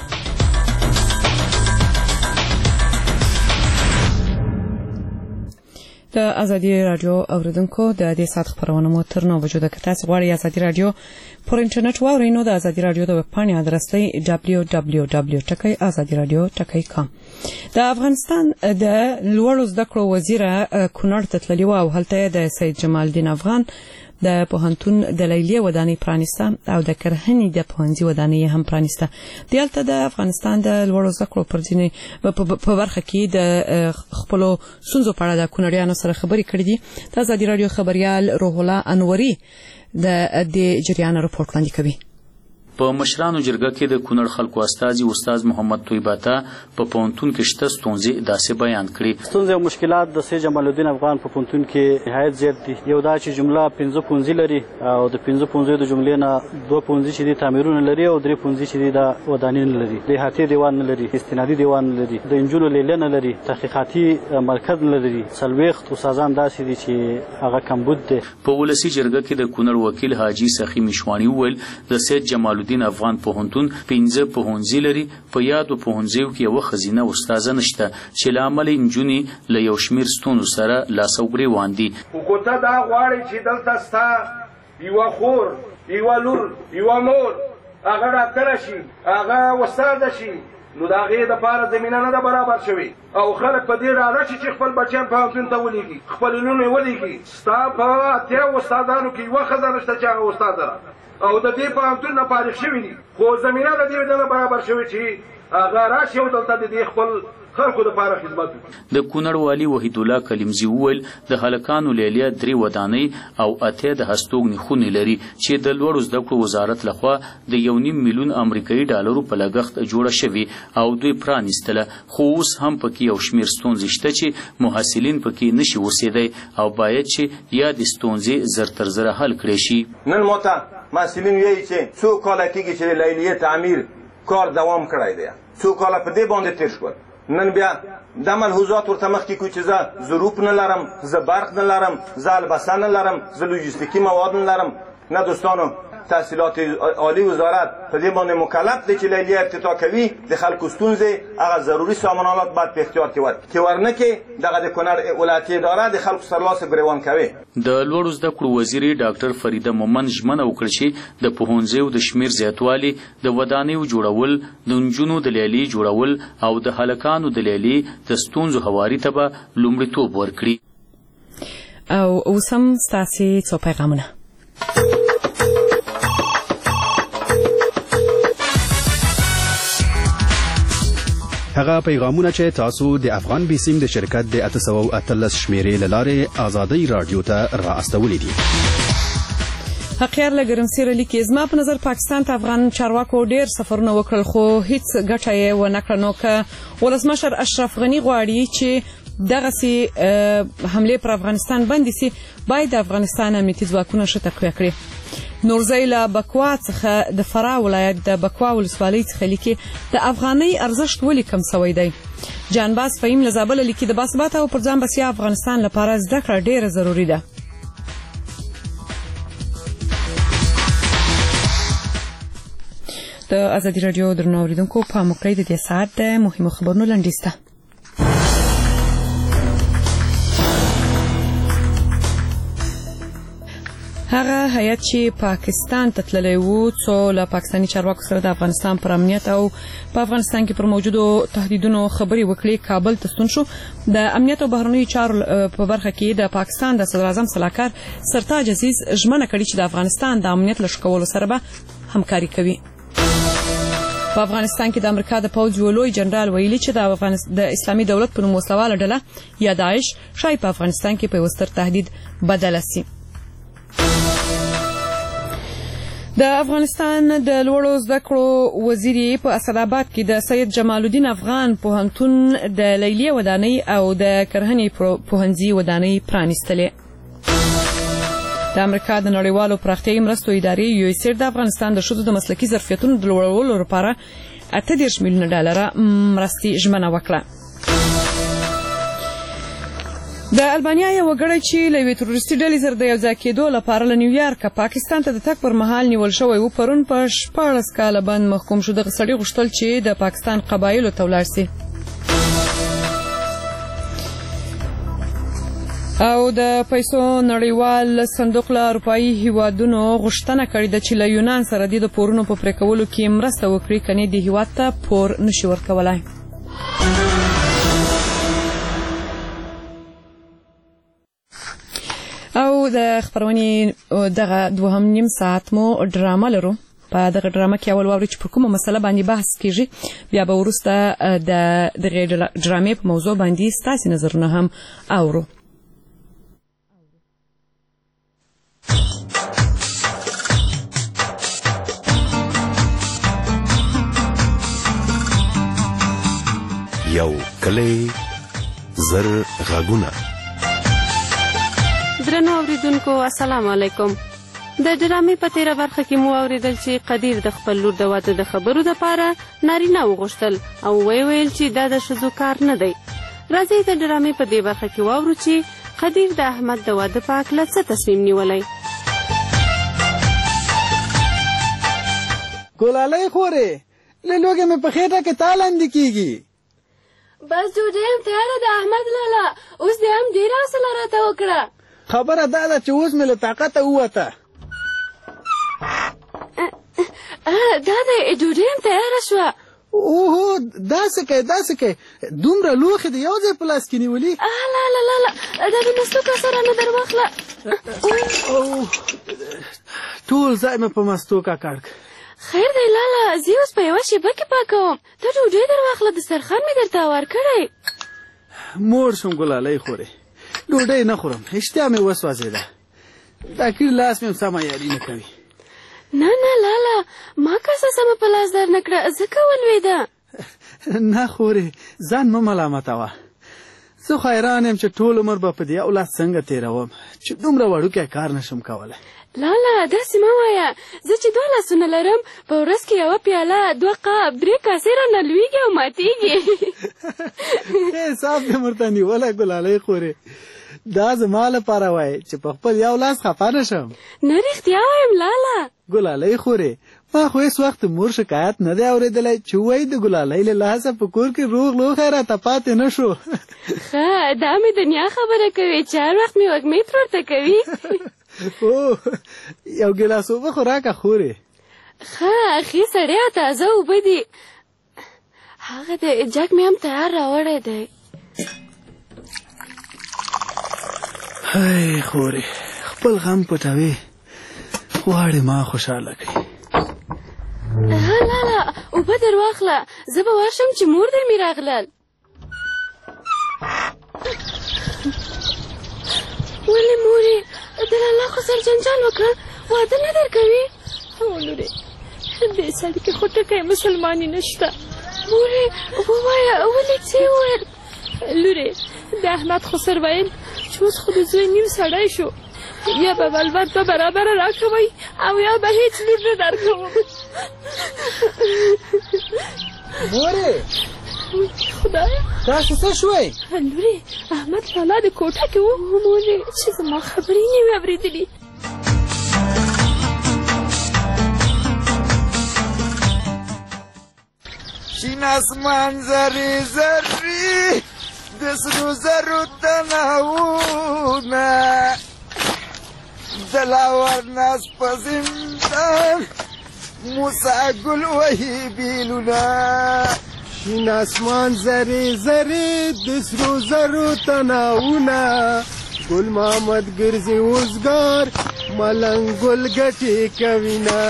د ازادي راډیو اوریدونکو د دې سات خبرونه مو تر نو وجوده که تاسو غواړئ ازادي راډیو پر انټرنیټ واورئ نو د ازادي راډیو د ویب پاڼې ادرس دی دبلیو دبلیو دبلیو ټکی ازادي راډیو ټکی کام. د افغانستان د لوړو زده کړو وزیره کونړ ته تللې وه او هلته د سید جمال الدین افغان د پوهنتون د لیلیې ودانۍ پرانیسته او د کرهنې د پوهنځي ودانۍ هم پرانیسته. دلته د افغانستان د لوړو زده کړو پر ځینې په برخه کې د خپلو ستونزو په اړه د کونړیانو سره خبرې کړې دي. د ازادي راډیو خبریال روح الله انوري د دې جریان رپورټ وړاندې کوي. په مشرانو جرګه کې د کونړ خلکو استازي استاد محمد طیباته په پوهنتون کې شته ستونزې داسې بیان کړي. ستونزې او مشکلات د سید جمال الدین افغان په پوهنتون کې نهایت زیات دي. یو دا چې جمله پنځه پوهنځي لري او د پنځه پوهنځیو د جملې نه دوه پوهنځي چې دي تعمیرونه لري او درې پوهنځي چې دي د ودانۍ نه لري، د احاطې دیوان نه لري، استنادي دیوان نه لري، د انجونو لیلیه نه لري، تحقیقاتي مرکز نه لري. څلوېښت استادان داسې دي چې هغه کمبود دي. په ولسي جرګه کې د کونړ وکیل حاجي سخي مشواني وویل د سید جمال الدین افغان پوهنتون پنځه پوهنځي لري. په یادو پوهنځیو کې یوه ښځینه استاده نشته چې له امله نجونې له یو شمېر ستونزو سره لاس او ګرېوان دي. خو ته دا غواړې چې دلته ستا یوه خور، یوه لور، یوه مور هغه ډاکټره شي، هغه استاده شي، نو د هغې دپاره زمینه نه ده برابر شوې او خلک په دې ډاډه شي چې خپل بچیان پوهنتون ته ولېږي، خپل لوڼې ولېږي. ستا په اتیا استادانو کې یوه ښځه نشته چې هغه استاده ده او د دې پوهنتون نه فارغ شوي دي، خو زمینه د دې نه برابر شوې چې هغه راشي او دلته د دې خپل خلکو دپاره خدمت وکړي. د کونړ والي وحید الله کلیمزي وویل د هلکانو لیلیه درې ودانۍ او اتیا د هستوګنې خونې لري چې د لوړو زده کړو وزارت لخوا د یو نیم میلیون امریکایي ډالرو په لګښت جوړه شوې او دوی پرانیستله، خو اوس هم پکې یو شمېر ستونزې شته چې محصلین پکې نشي اوسېدی او باید چې یادې ستونزې زر تر زره حل کړی شي. نن موته محصلین وایي چې څو کاله کېږي چې د لیلیې تعمیر کار دوام کړی دی، څو کاله په دې باندې تېر شول. نن بیا دا ملحوظات ورته مخکې کوي چې زه ظروف نه لرم، زه برق نه لرم، زه البسه نه لرم، زه لوجستیکي مواد نه لرم. نه دوستانو، تحصیلات عالی وزارت په دې باندې مکلف دی چې لیلیه افتتاح کوي د خلکو ستونزې هغه ضروري سامانالات باید په اختیار کې ورکړي چې ورنه کې دغه د کونړ ولایتي اداره د خلکو سر لاس ګریوان کوي. د لوړو زده کړو وزیر ډاکټر فریده مومن ژمنه وکړه چې د پوهنځیو د شمېر زیاتوالي، د ودانیو جوړول، د نجونو د لیلیې جوړول او د هلکانو د لیلیې د ستونزو هواري ته به لومړیتوب ورکړي. او اوس هم ستاسې څو پیغامونه. هغه پیغامونه چې تاسو د افغان بیسیم د شرکت د اته سوه او اتلس شمیرې له لارې ازادۍ رادیو ته را استولی دي. حقیار لګرم سیر لیکي زما په نظر پاکستان ته افغان چارواکو ډیر سفرونه وکړل خو هیڅ ګټه یې ونه کړه. نو که ولسمشر اشرف غني غواړي چې دغسې حملې پر افغانستان بندې سي باید د افغانستان امنیتي ځواکونه ښه تقویه کړي. نورزی له بکوا څخه د فراه ولایت د بکوا ولسوالۍ څخه لیکي د افغانۍ ارزښت ولې کم سوی دی. جانباز فهیم له زابله لیکي د باثباته او پر ځان بسیا افغانستان لپاره زده کړه ډیره ضروري ده. د ازادي راډیو درنو اوریدونکو پام وکړئ د دې ساعت د مهمو خبرونو لنډیز ته. هغه هیات چې پاکستان ته تللی و څو له پاکستاني چارواکو سره د افغانستان پر امنیت او په افغانستان کې پر موجودو تهدیدونو خبرې وکړې کابل ته ستون شو. د امنیت او بهرنیو چارو په برخه کې د پاکستان د صدر اعظم سلاکار سرتاج عزیز ژمنه کړې چې د افغانستان د امنیت له ښه کولو سره به همکاري کوي. په افغانستان کې د امریکا د پوځ یو لوی جنرال ویلي چې د اسلامي دولت په نوم وسلواله ډله یا داعش شاید په افغانستان کې په یو ستر تهدید بدله سي. د افغانستان د لوړو زده کړو وزیر په اسداباد کې د سید جمال الدین افغان پوهنتون د لیلیه ودانۍ او د کرهنې پوهنځي ودانۍ پرانیستلې. د امریکا د نړیوالو پراختیایي مرستو ادارې یو ایس ایډ د افغانستان د ښځو د مسلکي ظرفیتونو د لوړولو لپاره اته دېرش میلیونه ډالره مرستې ژمنه وکړه. د البانیا یو وګړی چې له یوې تروریستي ډلې سره د یوځای کېدو لپاره له نیویارکه پاکستان ته د تګ پر مهال نیول شوی و پرون په شپاړس کاله بند محکوم شو. دغه سړي غوښتل چې د پاکستان قبایلو ته ولاړ سي او د پیسو نړیوال صندوق له اروپایي هیوادونو غوښتنه کړې ده چې له یونان سره د پورونو په پرې کولو کې مرسته وکړي کنې د هیواد ته پور نشي ورکولی. او د خبرونې دغه دوهم نیم ساعت مو ډرامه لرو. په دغه ډرامه کې اول واورئ چې پر کومه مسله باندې بحث کیږي بیا به وروسته د دغې ډرامې په موضوع باندې ستاسې نظرونه هم اورو. یو کلی زر غږونه. درنو اوریدونکو السلام علیکم. د ډرامې په تیره برخه کې مو اوریدل چې قدیر د خپل لور د واده د خبرو دپاره نارینه وغوښتل او وی ویل چې دا د ښځو کار نه دی. راځئ د ډرامې په دې برخه کې واورو چې قدیر د احمد د واده په هکله څه تصمیم نیولی. ګلالۍ خورې له لوږې مې په خېټه کې تا لاندې کېږي. بس ډوډۍ هم تیاره ده احمد لالا، اوس دې هم ډېره حوصله راته وکړه. خبره دا ده چې اوس مې له طاقته ووته. دا دی ډوډۍ هم تیاره شوه. اوهو داسې کوې داسې کوې دومره لوښې د یو ځای په لاس کې نیولي. لا لا لا لا دا د مستو کاسه رانه در واخله. ټول ځای مې په مستو ککړ کړ. خیر دی لالا زه اوس په یوه شیبه کې پاکوم. ته ډوډۍ در واخله دسترخوان مې درته هوار کړی. موړ شم ګلالۍ خورې ډوډۍ نه خورم اشتها مې وسوځېده. دا کیڼ لاس مې هم سمه یاري نه کوي. نه نه لالا ما کاسه سمه په لاس در نه کړه ځکه ولوېده. نه خورې ځان مه ملامتوه. زه خو حیران یم چې ټول عمر به په دې اولاد څنګه تېروم چې دومره وړوکی کار نشم کولی. لالا داسې مه وایه زه چې دوه لاسونه لرم په ورځ کې یوه پیاله دوه قاب درې کاسې رانه لویږي او ماتېږي. حساب مې ورته نیولی ګلالۍ خورې دا زما لپاره وایي چې په خپل یو لاس خفه نه شم. نه رښتیا وایم لالا. ګلالۍ خورې ما خو هېڅ وخت مور شکایت نه دی اورېدلی چې وایي د ګلالۍ له لاسه په کور کې روغ لوښی راته پاتې نه شو. ښه دا مې دنیا خبره کوي چې هر وخت مې وږمې پورته کوي. او یو ګیلاس اوبه خو راکړه خورې. ښه ښې سړی او تازه اوبه دي. هغه د جګ مې هم تیار راوړی دی. هی خورې خپل غم پټوې غواړې ما خوشحاله کړي. لا لا اوبه در واخله، زه به ورشم چې مور در مې راغلل. ولې مورې د لالا خو سر جنجال وکړه، واده نه در کوي؟ هو لورې، دې سړي کې خو ټکی مسلماني نشته. مورې ووایه ولې څه یې وویل؟ لورې د احمد خسر ویل چې اوس خو د زوی نیم سړی شو، یا به ولور ته برابره راکوئ او یا به هیڅ لور نه درکوم. مورې خدایا تاسو څه شوئ؟ لورې احمد لالا د کوټه کې و مورې چې زما خبرې نه وې اورېدلې. شین اسمان زری زری د سرو زرو تناوونه د لاور ناز په زندان موسی ګل وهي بیلونه. شین اسمان زری زری د سرو زرو تناوونه ګل محمد ګرځي اوزګار ملنګ ګل ګټې کوینه.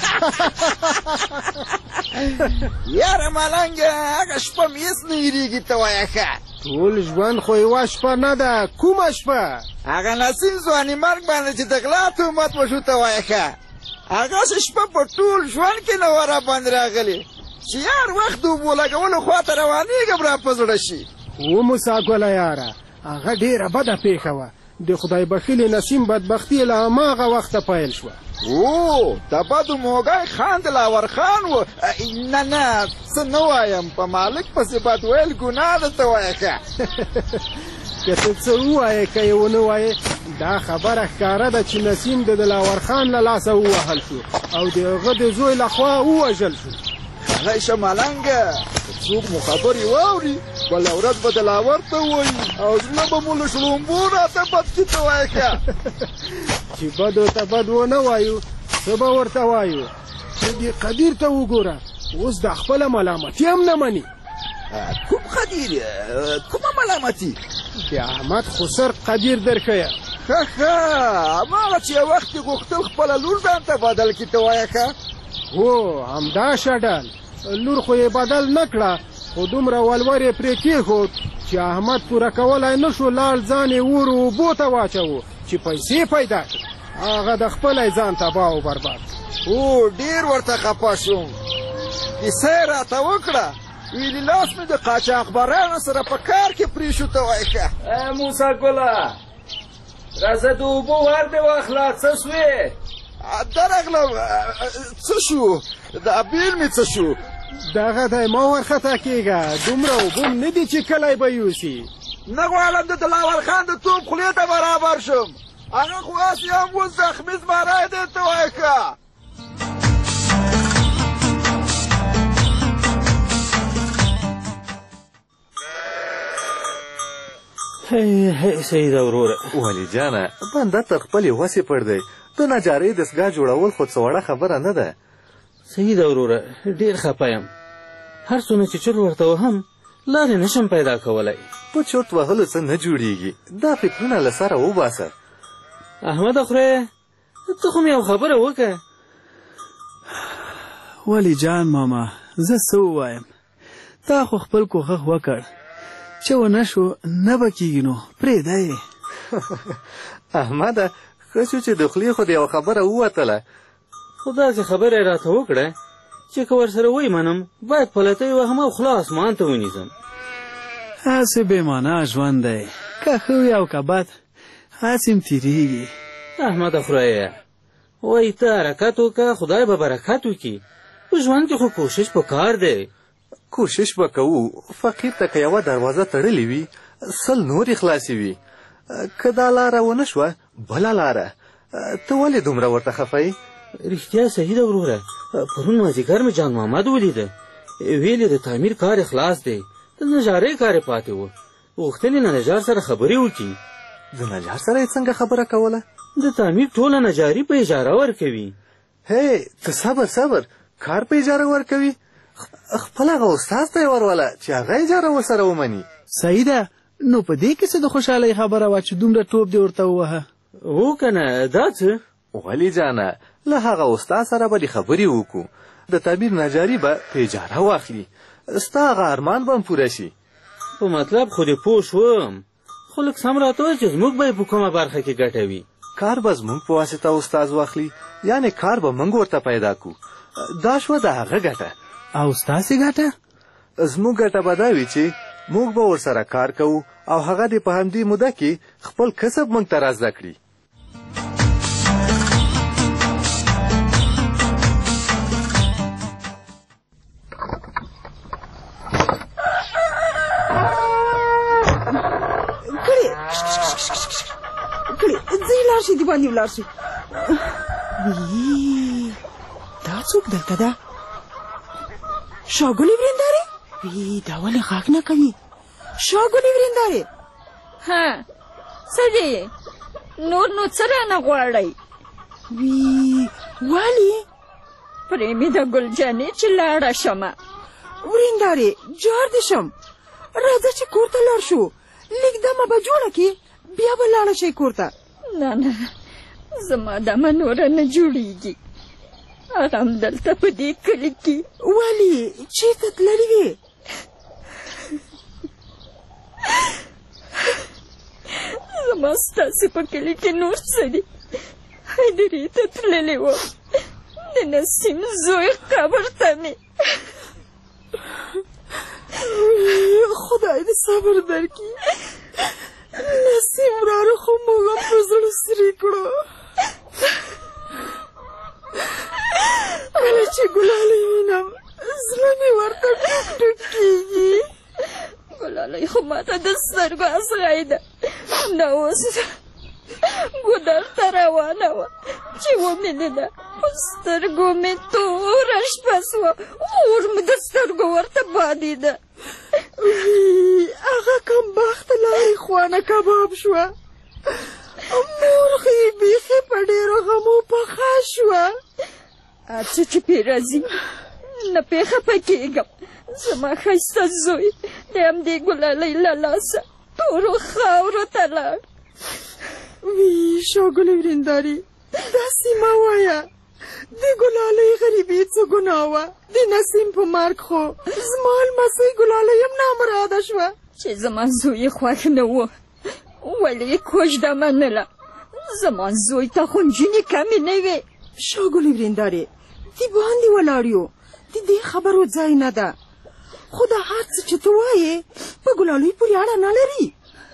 یاره ملنګه هغه شپه مې هېڅ نه هېرېږي ته وایه ښه. ټول ژوند خو یوه شپه نه ده، کومه شپه؟ هغه نسیم ځواني مرګ باندې چې د غلا تهمت وشو ته وایه ښه. هغسې شپه په ټول ژوند کې نه وه راباندې راغلې چې یار وخت د اوبو لګولو خوا ته روانېږم را په زړه شي. و موسی ګله یاره هغه ډېره بده پېښه وه. د خدای بخیلې نسیم بدبختي له هماغه وخته پیل شوه. او د بدو موږی خان د لاور خان و. نه نه څه نه وایم، په مالک پسې بد ویل ګناه ده ته وایه ښه. که ته څه ووایې که یې ونه وایې دا خبره ښکاره ده چې نسیم د دلاور خان له لاسه ووهل شو او د هغه د زوی له خوا ووژل شو. هغی شه ملنګه که څوک مو خبرې واوري بله ورځ به دلاور ته ووایي او زړه به مو له شړومبو راته بد کي ته وایه ښه. چې بدو ته بد ونه وایو څه به ورته وایو چې دې قدیر ته وګوره اوس د خپله ملامتي هم نه مني. کوم قدیر؟ کومه ملامتي؟ د احمد خسر قدیر درښیه. ښه ښه هماغه چې یو وخت یې غوښتل خپله لور ځان ته بدل کړي ته وایه ښه. هو همدا شډل لور خو یې بدل نه کړه خو دومره ولور یې پرې کېښود چې احمد پوره کولی نه شو لاړ ځان یې اور اوبو ته واچوو چې پیسې پیدا کړي. هغه د خپلی ځان تباه و برباد. او ډېر ورته خفه شوم. کیسه یې راته وکړه ویلي لاس مې د قاچاقبرانو سره په کار کې پرېښو ته وایه ښه. موسی ګله راځه د اوبو ور دې واخله څه سوې؟ درغلم څه شو؟ دا بیل مې څه شو؟ دغه دی ما ورخطا کېږه دومره اوبه نه دي چې کلی به یوسي. نه غواړم د دلاور خان د توپ خولې ته برابر شم. هغه خو هسې هم اوس زخمي زمری دی ته وایه ښه. هی هی سیده وروره والي جانه بنده تر خپلې وسې پړ دی. د نجارۍ دستګاه جوړول خو څه وړه خبره نه ده. سیده وروره ډېر خفه یم. هر څومره چې چور ورته وهم لارې نشم پیدا کولی. په چورت وهلو څه نه جوړېږي، دا فکرونه له سره وباسه. احمده خورې ته خو مې یو خبره وکړه. ولی جان ماما زه څه ووایم؟ تا خو خپل کوښښ وکړ چې ونه شو نه به کېږي نو پرېږده یې. احمده ښه شو چې د خولې خو د یوه خبره ووتله. خو داسې خبره یې راته وکړه چې که ورسره ویمنم باید پلتی وهم او خوله اسمان ته ونیسم. هسې بېمانا ژوند دی، که ښه وي او که بد هسې م تېرېږي. احمده خورایه وایي ته حرکت وکړه خدای به برکت وکړي. په ژوند کې خو کوشش په کار دی. کوشش به کوو، فقیر ته که یوه دروازه تړلې وي سل نورې خلاصې وي. که دا لاره ونه شوه بله لاره. ته ولې دومره ورته خفه یې؟ رښتیا صحیح ده وروره. پرون مازدیګر مې جان محمد ولیده، ویل یې د تعمیر کار یې خلاص دی، د نجارۍ کار یې پاتې و. غوښتل یې د نجار سره خبرې وکړي. د نجار سره یې څنګه خبره کوله؟ د تعمیر ټوله نجاري په اجاره ورکوي. هی ته صبر صبر کار په اجاره ورکوي؟ خپل هغه استاد ته یې وروله چې هغه اجاره ورسره ومني. صحیح ده. نو په دې کې څه د خوشحالۍ خبره وه چې دومره ټوپ دې ورته ووهه؟ هو که نه دا څه؟ ولې جانه له هغه استاد سره به خبرې وکړو د تعمیر نجاري به په اجاره واخلي ستا هغه ارمان به هم پوره شي. په مطلب خو دې پوه شوم خو لږ سم راته وایه چې زموږ به یې په کومه برخه کې ګټه وي. کار به زموږ په واسطه استاد واخلي یعنې کار به موږ ورته پیدا کړو. دا شوه د هغه ګټه. او ستاسې ګټه؟ زموږ ګټه به دا وي چې موږ به ورسره کار کوو او هغه دې په همدې موده کې خپل کسب موږ ته را زده کړي. ولاړ شي، د باندې ولاړ شي. دا څوک دلته ده؟ شاګلې ورېندارې؟ دا ولې غږ نه کوي؟ شاګلې ورېندارې؟ ها څه دی؟ نور نو څه رانه غواړئ؟ وی ولې؟ پرې مې د ګل جانې چې لاړه شمه. ورېندارې جار دې شم، راځه چې کور ته لاړ شو. لږ دمه به جوړه کړي بیا به لاړه شئ کور ته. نه نه زما دمه نوره نه جوړېږي. هغه همدلته په دې کلي کې. ولې چېرته تللې وې؟ زما ستاسې په کلي کې نور څه دي؟ حیدرې ته تللې وم، د نسیم زوی قبر ته مې. خدای دې صبر درکړي. نسیم وراره خو موږ هم په زړه سري کړو. کله چې ګلالۍ وینم زړه مې ورته ټوک ټوک کېږي. ګلالۍ خو ماته د سترګو ازغی ده. نه اوس ګودر ته روانه وه چې ومې لیده په سترګو مې توره شپه سوه، اور مې د سترګو ورته بادېده. هغه کمبخته لارې خوانه کباب شوه. مور خو یې بیخي په ډېرو غمو پخه شوه. هر څه چې پې راځي نه پې خفه کېږم. زما ښایسته زوی د همدې ګلالۍ له لاسه تورو خاورو ته لاړ. وی شاګلې ورېندارې داسې مه وایه، د ګلالۍ غریبي څه ګناه وه؟ د نسیم په مرګ خو زما لمسۍ ګلالۍ هم نامراده شوه. چې زما زوی خوښ نه و ولې یې کوژده منله؟ زما زوی ته خو نجونې کمې نه وې. شاګلې ورېندارې د باندې ولاړ یو، د دې خبرو ځای نه ده. خو دا هر څه چې ته وایې په ګلالۍ پورې اړه نه لري.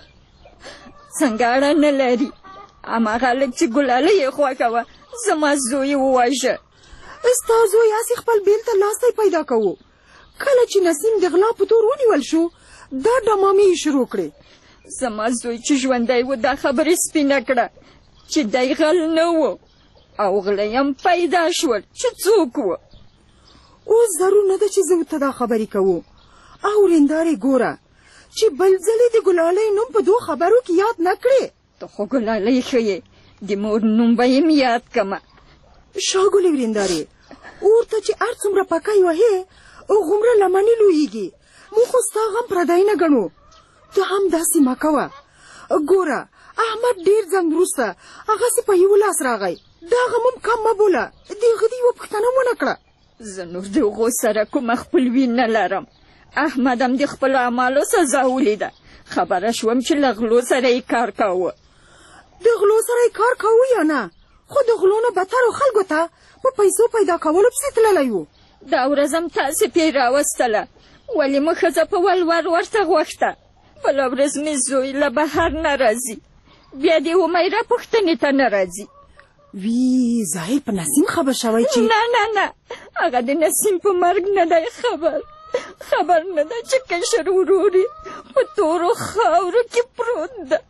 څنګه اړه نه لري؟ هماغه لږ چې ګلالۍ یې خوښه وه زما زوی وواژه. ستا زوی هسې خپل بیل ته لاستی پیدا کوو. کله چې نسیم د غلا په تور ونیول شو دا ډمامې یې شروع کړې. زما زوی چې ژوندی و دا خبرې سپینه کړه چې دی غل نه و او غلی هم پیدا شول چې څوک و. اوس ضرور نه ده چې زه ورته دا خبرې کوو. او ورېندارې ګوره چې بل ځل د ګلالۍ نوم په دو خبرو کې یاد نه کړې. ته خو ګلالۍ ښه یې، د مور نوم به یم یاد کمه. شاګلې ورېندارې اور ته چې هر څومره پکۍ وهې هغومره لمنې لویږي. موږ خو ستا غم پردی نه ګڼو. ته هم داسې مه کوه. ګوره احمد ډېر ځنډ وروسته هغسې په یو لاس راغی. دا غم هم کم مه بوله. د هغه دې یوه پوښتنه ونه کړه. زه نور د هغو سره کومه خپلوي نه لرم. احمد هم د خپلو اعمالو سزا ولیده. خبره شوم چې له غلو سره یې کار کاوه. د غلو سره یې کار کاوه یا نه؟ خو د غلو نه بدترو خلکو ته په پیسو پیدا کولو پسې تللی و. دا ورځ هم تاسې پې راوستله، ولې مو ښځه په ولور ورته غوښته. بله ورځ مې زوی له بهر نه راځي، بیا دې امیره پوښتنې ته نه راځي. وی ظاهر په نسیم خبر شوی چې نه نه نه هغه د نسیم په مرګ نه دی خبر. خبر نه ده چې کشر ورور یې په تورو خاورو کې پروت ده.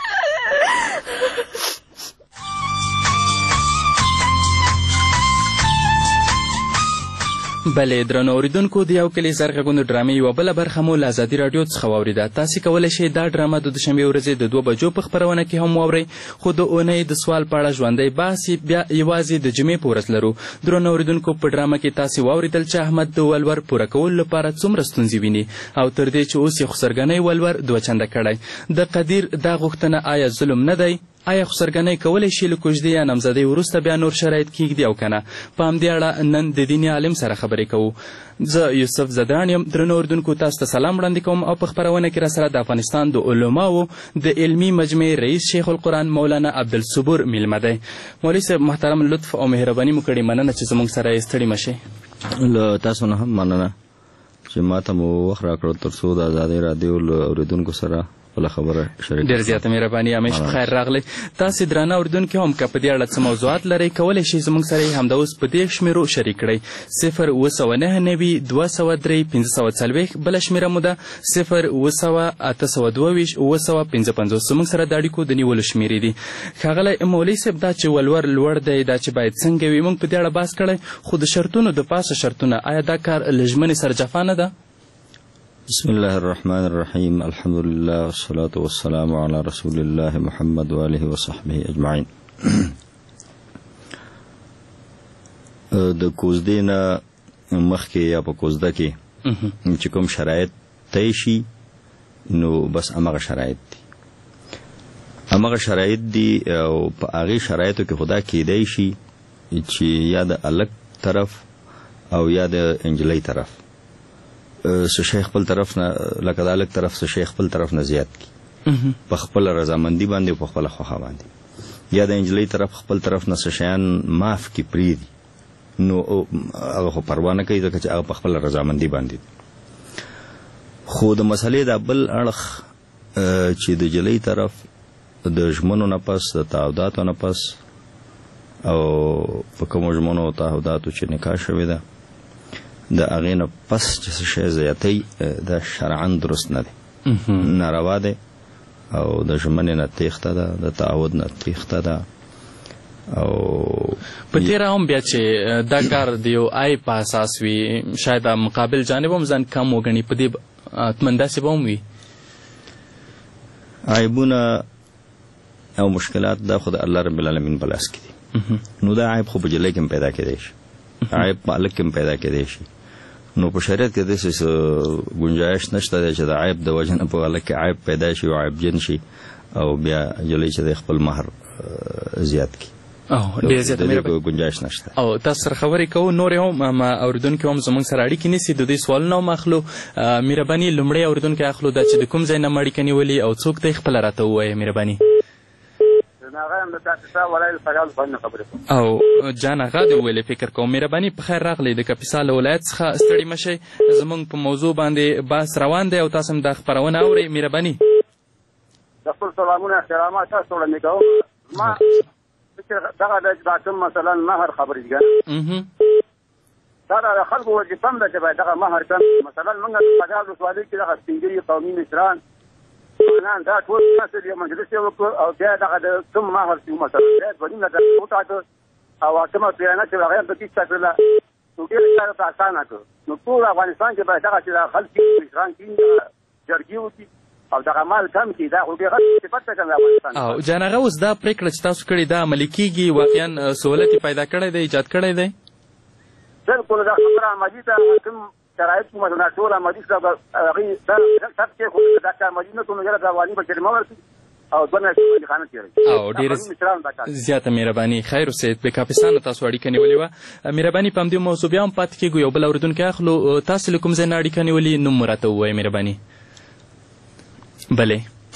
بلې درنو اورېدونکو د یو کلي زرغږونو ډرامې یوه بله برخه مو له ازادي راډیو څخه واورېده. تاسې کولی شئ دا ډرامه د دوشنبې ورځې د دوه بجو په خپرونه کې هم واورئ، خو د اونۍ د سوال په اړه ژوندی بحث بیا یوازې د جمعې په ورځ لرو. درنو اورېدونکو په ډرامه کې تاسې واورېدل چې احمد د ولور پوره کولو لپاره څومره ستونزې ویني او تر دې چې اوس یې خسرګنۍ ولور دوه چنده کړی. د قدیر دا غوښتنه آیا ظلم نه دی؟ آیا خسرګنۍ کولی شي له کوژدې یا نامزدۍ وروسته بیا نور شرایط کیږدي او که نه؟ په همدې اړه نن د دیني عالم سره خبرې کوو. زه یوسف زدران یم. درنو اردونکو، تاسو ته سلام وړاندې کوم او په خپرونه کې راسره د افغانستان د علماو د علمي مجمع رئیس شیخ القرآن مولانا عبدالصبور میلمه دی. مولوي صاحب محترم، لطف او مهرباني مو کړې، مننه چې زموږ سره یې ستړي مشئ. له تاسو نه هم مننه چې ما ته مو وخت راکړو تر څو د ازادۍ راډیو له اورېدونکو سره خپله خبره شریک. ډېر زیاته مهرباني. همیش په خیر راغلی. تاسې درانه اورېدونکي هم که په دې اړه څه موضوعات لرئ، کولی شئ زموږ سره یې همدا اوس په دې شمېرو شریک کړئ: صفر اوه سوه نهه نوي دوه سوه درې پنځه سوه څلوېښت. بله شمېره مو ده صفر اوه سوه اته سوه دوه ویشت اوه سوه پنځه پنځوس. زموږ سره د اړیکو د نیولو شمېرې دي. ښاغلی مولوي صاحب، دا چې ولور لوړ دی، دا چې باید څنګه وي، موږ په دې اړه بحث کړی، خو د شرطونو د پاسه شرطونه، آیا دا کار له ژمنې سره جفا نه ده؟ بسم الله الرحمن الرحیم. الحمد لله والصلاة والسلام على رسول الله محمد وآله وصحبه اجمعین. د کوزدې نه مخکې یا په کوزده کې چې کوم شرایط طی شي، نو بس همغه شرایط دي همغه شرایط دي او په هغې شرایطو کې خدا کیدی شي چې یا د هلک طرف او یا د انجلۍ طرف څه شی خپل طرف نه، لکه د هلک طرف څه شی خپل طرف نه زیات کړي په خپله رضامندي باندې او په خپله خوښه باندې، یا د انجلۍ طرف خپل طرف نه څه شیان معاف کړي پرېږدي، نو هغه خو پروا نه کوي ځکه چې هغه په خپله رضامندي باندې. خو د مسلې دا بل اړخ چې د نجلۍ طرف د ژمنو نه پس، د تعهداتو نه پس، او په کومو ژمنو او تعهداتو چې نکاح شوې ده د هغې نه پس چې څه شی زیاتی، دا شرعاً درست نه دی، ناروا دی او د ژمنې نه تیښته ده، د تعهد نه تیښته ده. او په تېره هم بیا چې دا کار د یو عیب په اساس وي، شاید مقابل جانب هم ځان کم وګڼي، په دې اطمن داسې به هم وي. عیبونه او مشکلات دا خو د الله رب العالمین په لاس کې دي. نو دا عیب خو په جلۍ کې هم پیدا کېدی شي، عیب په هلک کې هم پیدا کېدی شي. نو په شریعت کې داسې ګنجایش نشته دی چې د عیب د وجې نه په هلک کې عیب پیدا شي او عیبجن شي او بیا جلۍ چې دی خپل مهر زیات کړي. ډېر زیاته ګنجایش نشته. او تاسو سره خبرې کوو، نور هم اورېدونکي هم زموږ سره اړیکې نیسي، د دوی سوالونه هم اخلو. مهرباني لومړی اورېدونکی اخلو، دا چې د کوم ځای نه م اړیکه نیولي او څوک دی خپله راته ووایه مهرباني. او جان اغا دې وویلې، فکر کوم. مهرباني په خیر راغلی، د کاپیسا له ولایت څخه ستړي مه شئ. زموږ په موضوع باندې بحث روان دی او تاسو هم دا خپرونه اورئ. مهرباني. د خپل سلامونه احترامات تاسو وړاندې کوم. ما فکر دغه د کوم مثلا مهر خبرې دي دا د خلکو وظیفه هم ده چې باید دغه مهر کم. مثلا موږ د پګال ولسوالۍ کې دغه سپین ږیري قومي مشران دا ټول ناست یو مجلس یې وکړ او بیا دغه د کوم مهر چې مثلا بیا دوه نیمه درجه وټاکه او کومه پیانه چې هغه یې په کیسه کړله، نو ډېر کار ته اسانه کړ. نو ټول افغانستان کې باید دغه چې خلک مشران کېني جرګې وکړي او دغه مال کم کړي. دا خو ډېر صفت ده کنه افغانستان. او جان هغه اوس دا پرېکړه چې تاسو کړې دا عملي کېږي، واقعا سهولت یې پیدا کړی دی، ایجاد کړی دی؟ بلکل دا خبره عملي ده. کوم شرایط کومه ده ټول عملي ده. هغې دا شرط کې خو دا که عملي نه کړو نو یاره د افغاني به جریمه ورکړي او دوه میاشتې بندیخانه تېروي. او ډېره زیاته مهرباني. خیر اوسئ. د کاپیسا نه تاسو اړیکه نیولې وه. مهرباني په همدې موضوع بیا هم پاتې کېږو. یو بل اورېدونکی اخلو. تاسو له کوم ځای نه اړیکه نیولې، نوم مو راته ووایئ مهرباني. بلې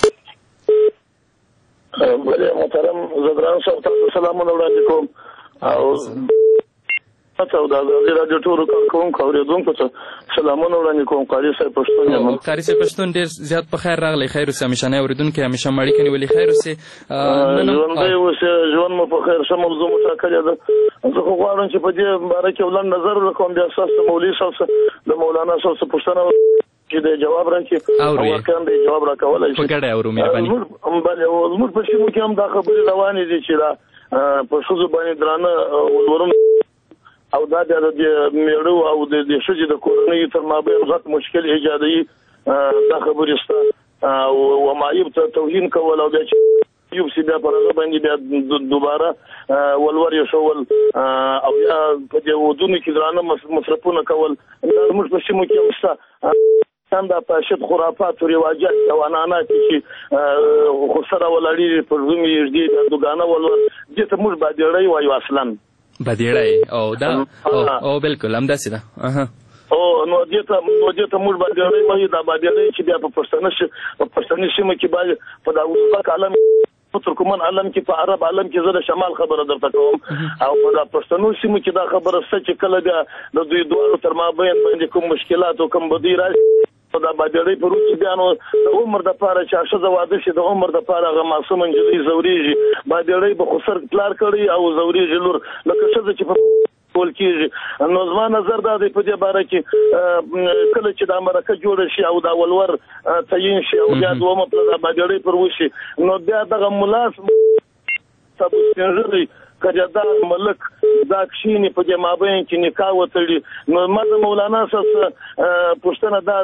بلې محترم زدران صاحب ته سلامونه وړاندې کوم او تاسو د ازادي راډیو ټولو کارکوونکو اورېدونکو ته سلامونه وړاندې کوم. قاري صاحب پښتون یم. قاري صاحب پښتون ډېر زیات په خیر راغلی. خیر اوسې. همیشنی اورېدونکی، همیشه مو اړیکه نیولې. خیر اوسې. ژوندی اوسې. ژوند مو په خیر. ښه موضوع مو ټاکلې ده. زه خو غواړم چې په دې باره کې یو لنډ نظر وکړم، بیا ستاسو د مولوي صاحب څخه د مولانا صاحب څخه پوښتنه چې د جواب راکړي او واقعا د جواب راکولی شي. په ګډه اورو مهرباني. بلې زموږ په سیمو کې هم دا خبرې روانې دي چې دا په ښځو باندې درانه ولورونه او دا د میړو او د ښځې د کورنۍ تر مابین غټ مشکل ایجادوي. دا خبرې شته او معیب ته توهین کول او بیا چې یو سی بیا پر هغه باندې بیا دوباره ولور یې او یا په دې ودونو کې درانه مصرفونه کول. دا زموږ په سیمو کې هم شته. دا فاسد خرافات او رواجات او عنعنات چې خو سره ولاړې پر زمي یږدي د دوګانه ولور دې ته موږ بادیړی وایو اصلا بادیړی او دا او بالکل همداسې ده او نو دې ته نو دې ته موږ بادیړی وایو دا بادیړی چې بیا په پښتنه په پښتني سیمه کې باندې په دا وسپک عالم په ترکمن عالم کې په عرب عالم کې زه د شمال خبره درته کوم او په دا پښتنو سیمه کې دا خبره څه چې کله بیا د دوی دوه تر مابین باندې کوم مشکلات او کوم بدی راځي دا بادیړی په روسي بیانو د عمر د پاره چې ښځه واده شي د عمر د پاره هغه معصوم نجلۍ زورېږي بادیړی به خو سر پلار کړي او زورېږي لور لکه ښځه چې په ول کېږي نو زما نظر دا دی په دې باره کې کله چې دا مرکه جوړه شي او دا ولور تعین شي او بیا دومره په دا بادیړی پر وشي نو بیا دغه ملاس تاسو څنګه کجدار ملک دا کښینی په دې مابین کې نکاح وتړي نو ما مولانا سره پښتنه دا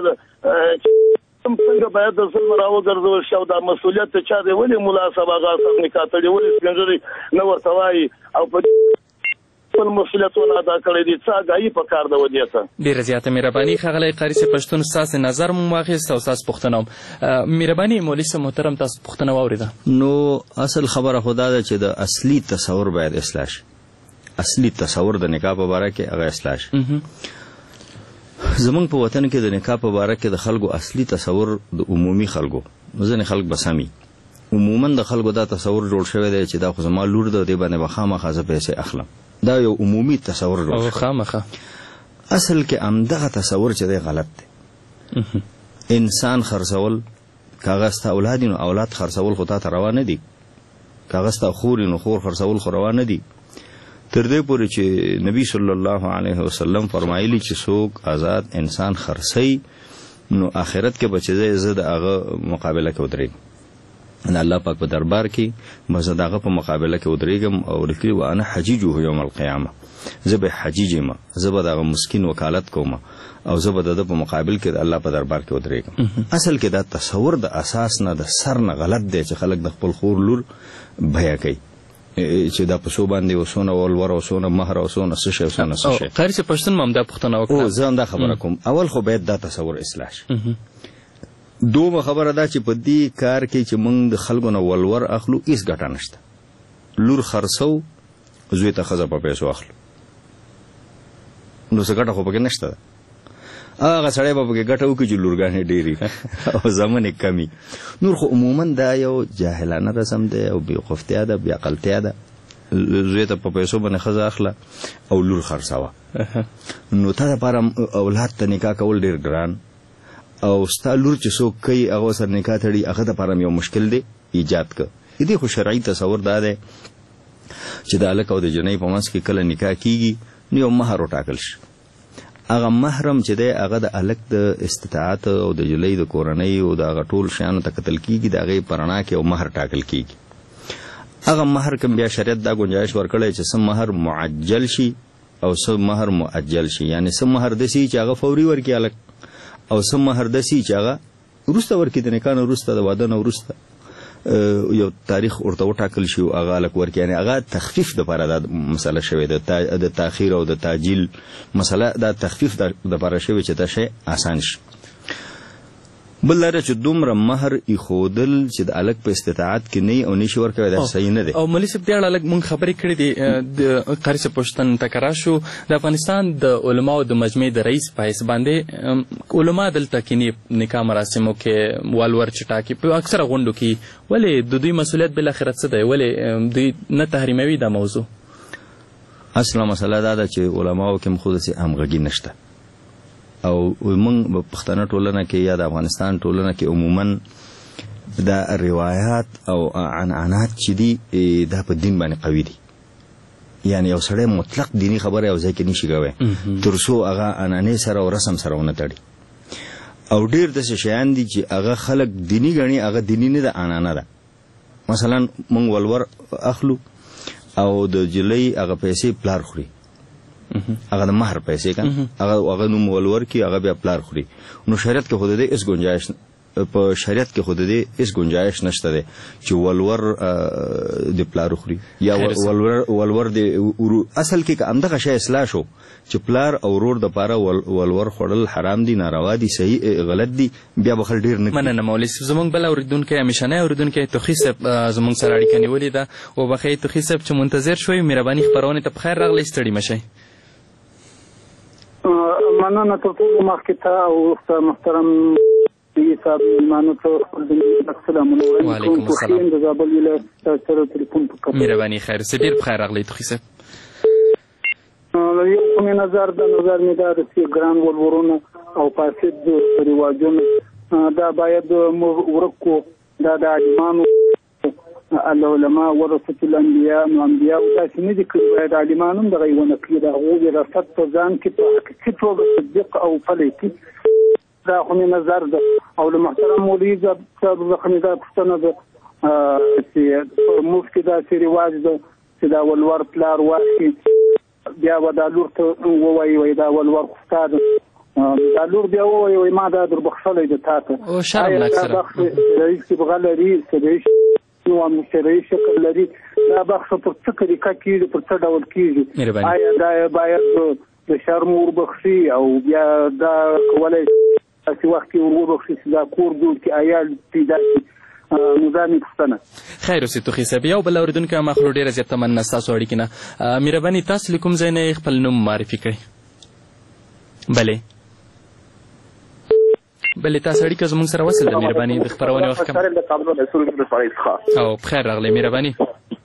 څنګه باید د ظلم راوګرځول شي او دا مسؤلیت چا دی ولې مولا صاحب هغه سره نکاح تړي ولې څنګه نو ورته وایي او په خپل مسؤلیتونه ادا کړی دي څه غایي په کار د ودیته ډیره زیاته مهرباني ښاغلی قاري صاحب پښتون ستاسو نظر مو واخیست او ستاسو پوښتنه مهرباني مولوي صاحب محترم تاسو پوښتنه واورېده نو اصل خبره خدا ده چې د اصلي تصور باید اصلاح شي اصلي تصور د نکاح په باره کې هغه اصلاح شي زمونږ په وطن کې د نکاح په باره کې د خلکو اصلي تصور د عمومي خلکو ځینې خلک به سمي عموما د خلکو دا تصور جوړ شوی دی چې دا خو زما لور ده دې باندې به خامخا زه پیسې اخلم دا یو عمومي تصور جوړ شوی خامخا اصل کې همدغه تصور چې دی غلط دی انسان خرڅول کاغذ ته اولاد نو اولاد خرڅول خو ته روا نه دي کاغذ ته خور نو خور خرڅول خو روا نه دي تر دې پورې چې نبی صلی الله علیه وسلم فرمایلی چې څوک آزاد انسان خرڅي نو آخرت کې بچي زه د هغه مقابله کې ودرېږم ان الله پاک په دربار کې مزه دغه په مقابله کې ودرېږم او لیکلي و انا حجیجه یوم القیامه زه به حجیج ما زه به دغه مسکین وکالت کوم او زه به د په مقابل کې د الله په دربار کې ودرېږم اصل کې دا تصور د اساس نه د سر نه غلط دی چې خلک د خپل خور لور بیا کوي چې دا په سو باندې وسونه ولور او سونه مہر او سونه څه شي سونه څه شي قاری صاحب پښتون مم دا پښتنه وکړه او زه دا خبره کوم اول خو باید دا تصور اصلاح شي دومره خبره ده چې په دې کار کې چې موږ د خلکو نه ولور اخلو هیڅ ګټه نشته لور خرڅو زوی ته ښځه په پیسو اخلو نو څه ګټه خو پکې نشته هغه سړی به پکې ګټه وکړي چې لورګانې ډېرې او زمن یې کمي نور خو عموما دا یو جاهلانه رسم دی او بېقفتیا ده بېعقلتیا ده زوی ته په پیسو باندې ښځه اخله او لور خرڅوه نو تا دپاره اولاد ته نکاح کول ډېر ګران او ستا لور چې څوک کوي هغه سره نکاح تړي هغه دپاره یو مشکل دی ایجاد که دې خو شرعي تصور دا دی چې د هلک او د جنۍ په منځ کې کله نکاح کیږي نو یو مهر وټاکل شي هغه محرم چې دی هغه د هلک د استطاعت او د جلۍ د کورنۍ او د هغه ټول شیانو ته کتل کیږي د هغې په رڼا کې یو مهر ټاکل کیږي هغه مهر کوم بیا شریعت دا گنجایش ورکړی چې څه مهر معجل شي او څه مهر مؤجل شي یعنی څه مهر داسې چې هغه فوري ورکړي هلک او سم مهر دسی چې هغه وروسته ورکړي د نکاح نه وروسته د واده نه وروسته یو تاریخ ورته وټاکل شي او هغه هلک ورکړي یعنې هغه تخفیف دپاره دا مسله شوې ده د تاخیر او د تعجیل مسله دا تخفیف دپاره شوې چې دا شی آسان شي بل لاره چې دومره مهر ایښودل چې د هلک په استطاعت کې نه او نشي ورکوی دا صحیح نه دی او مولوي صاحب دې اړه لږ مونږ خبرې کړې دي د قاري صاحب پوښتنې ته که راشو د افغانستان د علماو د مجمع د رئیس په حیث باندې علما دلته کینې نکاح مراسمو کې والور چې ټاکي په اکثره غونډو کې ولې د دوی مسؤلیت بالاخره څه دی ولې دوی نه تحریموي دا موضوع اصله مسله دا ده چې علماو کې هم خو داسې همغږي نشته او موږ په پښتنه ټولنه کې یا د افغانستان ټولنه کې عموما دا روایات او عنعنات چې دي دا په دین باندې قوي دي یعنی یو سړی مطلق دینی خبره یو ځای کې نشي کوی تر څو هغه عنعنې سره او رسم سره ونه تړي او ډېر داسې شیان دي چې هغه خلک دیني ګڼي هغه دیني نه ده عنعنه ده مثلا موږ ولور اخلو او د جلۍ هغه پیسې پلار خوري هغه د مهر پیسې کن هغه هغه نوم ولور کی هغه بیا پلار خوري نو شریعت کې خود دې اس گنجائش په شریعت کې خود دې هیڅ گنجائش نشته ده چې ولور د پلار خوري یا ولور ولور د اصل کې همدغه شی اصلاح شو چې پلار او ورور د پاره ولور خورل حرام دي ناروا دي صحیح غلط دي بیا بخل ډیر نه مننه مولوي زمونږ بل اوریدونکو همیشنه اوریدونکو توخی صاحب زمونږ سره اړیکه نیولې ده او بخیر توخی صاحب چې منتظر شوي مهرباني خبرونه ته بخیر راغلی ستړي مشئ. مننه تر ټولو مخکې ته او محترم صاحب مانو ته السلام علیکم توخی د زابل ولایت سره تلیفون وکړ. مهرباني خیر سه ډیر بخیر راغلی توخی صاحب. یو کوم نظر د نظر می دا چې ګران ولورونه او فاسد رواجونه دا باید ورکو دا د عالمانو العلماء ورثه الانبیاء نو انبیاء دا چې نه دي کړي باید عالمانو دغه یو نه کړي دا هغوی وراثت په ځان کې په حقیقي توګه تصدیق او پلی کړي دا خو مې نظر ده. او له محترم مولوي صاحب څخه مې دا پوښتنه ده چې په موږ کې داسې رواج ده چې دا ولور پلار واخلي بیا به دا لور ته ووایي وایي دا ولور خو ستا ده دا لور بیا ووایي وایي ما دا در بخښلی ده تا ته آیا دا بخش شرعي صبغه لري شرعي او شرعي شکل لري دا بخښ پر څه طریقه کېږي پر څه ډول کېږي آیا دا باید د شرم وربخښي او بیا دا کولی داسې وخت کې ور وبخښي چې دا کور جوړ کړي عیال پیدا کړي نو دا مې پوښتنه. خیر اوسې توخی صاحب یو بل اورېدونکی هم اخلو ډېره زیاته مننه ستاسو اړیکې نه. مهرباني تاسو له کوم ځای نه خپل نوم معرفي کړئ. بلې بلې تاسو اړیکه زموږ سره وصل ده مهرباني د خپرونې وخت کم او بخیر راغلی مهرباني.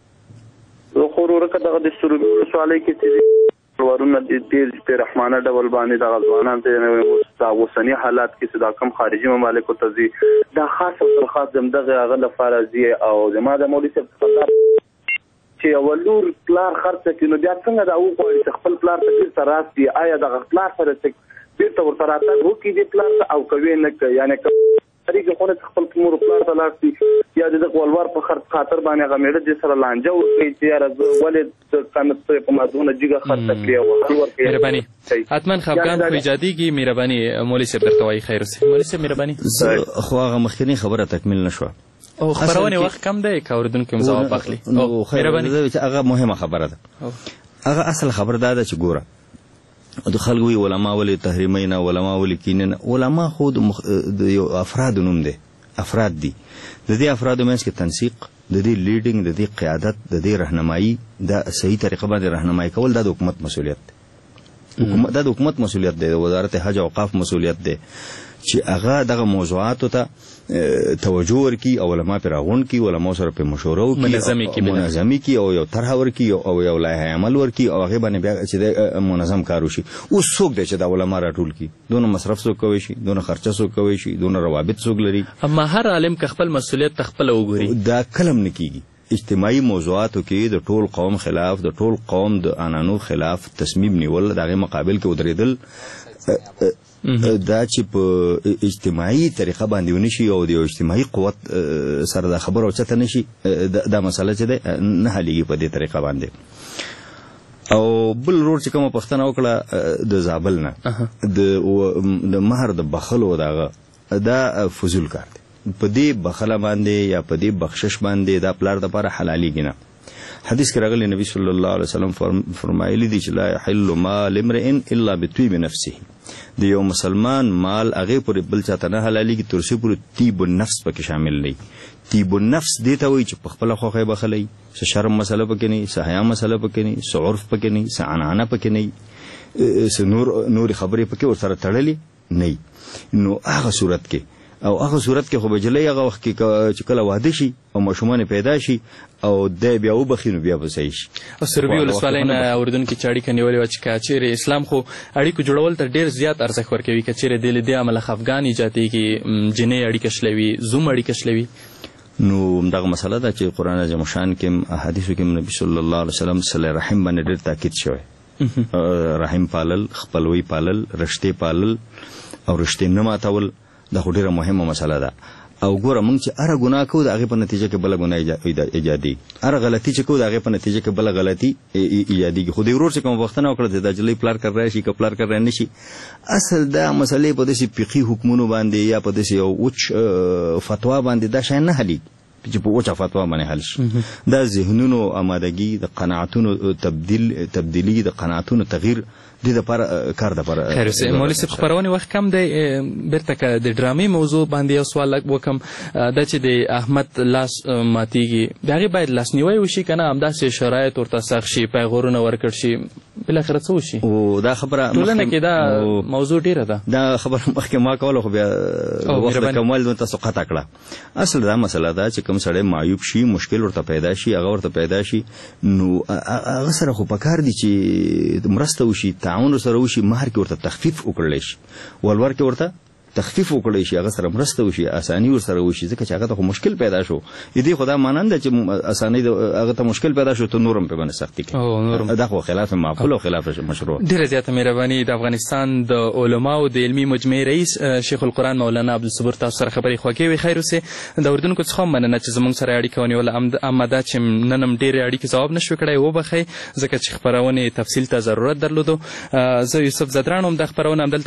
خو ورکه دغه د سروبي ولسوالۍ کې چې ورونه د ډېر په رحمانه ډول باندې د غزوانان ته اوسني حالات کې چې دا کم خارجي ممالکو ته ځي دا خاص او خاص دغه هغه لپاره ځي او زما د مولوي صاحب چې اولور پلار خرڅ کړي نو بیا څنګه دا وغواړي چې خپل پلار ته بیرته راسي آیا دغه پلار سره بیرته ورته راتګ وکړي دې پلار ته او کوي نه کوي یعنې طریقې خو نه خپل مور پلار ته لاړ شي یا د ولور په خاطر باندې هغه میړه دې سره لانجه وکړي چې یاره زه ولې د قیمت په مادونه جګه خرڅه کړې او مهرباني حتما خفګان خو ایجادېږي مهرباني مولوي صاحب درته وایي خیر اوسې مولوي صاحب مهرباني. خو هغه مخکینۍ خبره تکمیل نه شوه او خبرونې وخت کم دی که اورېدونکي هم ځواب اخلي. مهرباني هغه مهمه خبره ده. هغه اصل خبر دا ده چې ګوره د خلکو وی علما ولې تحریمي نه علما ولې کینې نه علما خو د یو افراد نوم دی افراد دي د دې افرادو منځ کې تنسیق د دې لیډینګ د دې قیادت د دې راهنمایي دا صحیح طریقه باندې راهنمایي کول دا د حکومت مسؤلیت دی حکومت دا د حکومت مسؤلیت دی د وزارت حج او اوقاف مسؤلیت دی چې هغه دغه موضوعاتو ته توجه ورکړي او علما پرې راغونډ کړي علما سره پرې مشوره وکړي منظمي کړي او یو طرحه ورکړي او یو لایحه عمل ورکړي او هغې باندې بیا چې منظم کار وشي. اوس څوک دی چې دا علما راټول کړي دونه مصرف څوک کوی شي دونه خرچه څوک کوی شي دونه روابط څوک لري اما هر عالم که خپل مسؤلیت ته خپله وګوري دا کلم نه کېږي. اجتماعي موضوعاتو کې د ټول قوم خلاف د ټول قوم د عنعنو خلاف تصمیم نیول د هغې مقابل کې ودرېدل دا چې په اجتماعي طریقه باندې ونشي او د یو اجتماعي قوت سره دا خبره اوچته نشي دا مسله چې ده نه حلېږي په دې طریقه باندې. او بل ورور چې کومه پوښتنه وکړه د زابل نه د مهر د بخلو دغه دا فضول کار دی په دې بخله باندې یا په دې بخشش باندې دا پلار دپاره حلالېږي نه. حدیث کې راغلی نبی صلی الله علیه وسلم فرمایلی دی چې لا یحل مال امرئ الا بطیب نفسه د یو مسلمان مال هغې پورې بل چاته نه حلالېږي تر څو پورې طیب النفس پکې شامل دی. طیب النفس دې ته وایي چې په خپله خوښۍ بخلی څه شرم مسله پکې نه وي څه حیا مسله پکې نه وي څه عرف پکې نه وي څه عنعنه پکې نه وي څه نور نورې خبرې پکې ورسره تړلې نه وي نو هغه صورت کې او هغه صورت کې خو به جلۍ هغه وخت کې چې کله واده شي او ماشومان پیدا شي او دی بیا وبخي نو بیا به صحیح شي. او سروبي ولسوالۍ نه اورېدونکي چې اړیکه نیولې وه چې که چېرې اسلام خو اړیکو جوړول ته ډېر زیات ارزښت ورکوي که چېرې دې له دې امله خفګان ایجادېږي جنۍ اړیکه شلوي زوم اړیکه شلوي نو همدغه مسله ده چې قرآن عظیم شان کې احادیثو کې نبي صلی الله علیه وسلم صله رحم باندې ډېر تاکید شوی رحم پالل خپلوي پالل رشتې پالل او رشتې نه ماتول دا خو ډېره مهمه مسله ده. او ګوره موږ چې هر ګناه کوو د هغې په نتیجه کې بله ګناه ایجادي هر غلطي چې کوو د هغې په نتیجه کې بله غلطي ایجادېږي خو د ورور چې کومه پوښتنه وکړه چې دا جلۍ پلار کر راشي که پلار کر نه شي اصل دا مسلې په داسې فقهي حکمونو باندې یا په داسې یو وچ فتوا باندې دا شی نه حلیږي چې په وچه فتوا باندې حل شي دا ذهنونو آمادګي د قناعتونو تبدیل تبدیلي د قناعتونو تغییر د لپاره کار د لپاره خیر اوسې مولوي صاحب خپرونې وخت کم دی بیرته که د ډرامې موضوع باندې یو سوال وکړم دا چې د احمد لاس ماتیږي د هغې باید لاسنیوی وشي که نه همداسې شرایط ورته سخت شي پیغورونه ورکړ شي بالاخره څه وشي او دا خبره ټولنه کې دا موضوع ډېره ده دا خبره مخکې ما کوله خو بیا وخت د کمال دون تاسو قطع کړه اصل دا مسله ده چې کوم سړی معیوب شي مشکل ورته پیدا شي هغه ورته پیدا شي نو هغه سره خو پکار دي چې مرسته وشي تعاون سره وشي مهر کې ورته تخفیف وکړلی شي ولور کې ورته تخفیف وکړی شي هغه سره مرسته وشي اساني ورسره وشي ځکه چې هغه ته خو مشکل پیدا شو دې خو دا معنی نه چې اساني هغه ته مشکل پیدا شو ته نورم په باندې سختي کوي دا خو خلاف معقول او خلاف مشروع ډیره زیاته مهرباني د افغانستان د علماو د علمي مجمع رئیس شیخ القرآن مولانا عبدالصبور تاسو سره خبرې خوږې وي خیر اوسې د اردوونکو څخه هم مننه چې زموږ سره اړیکه ونیوله اما دا چې نن هم ډېرې اړیکې ځواب نه شوې کړی وبخئ ځکه چې خپرونې تفصیل ته ضرورت درلودو زه یوسف زدران هم دا خپرونه همدلته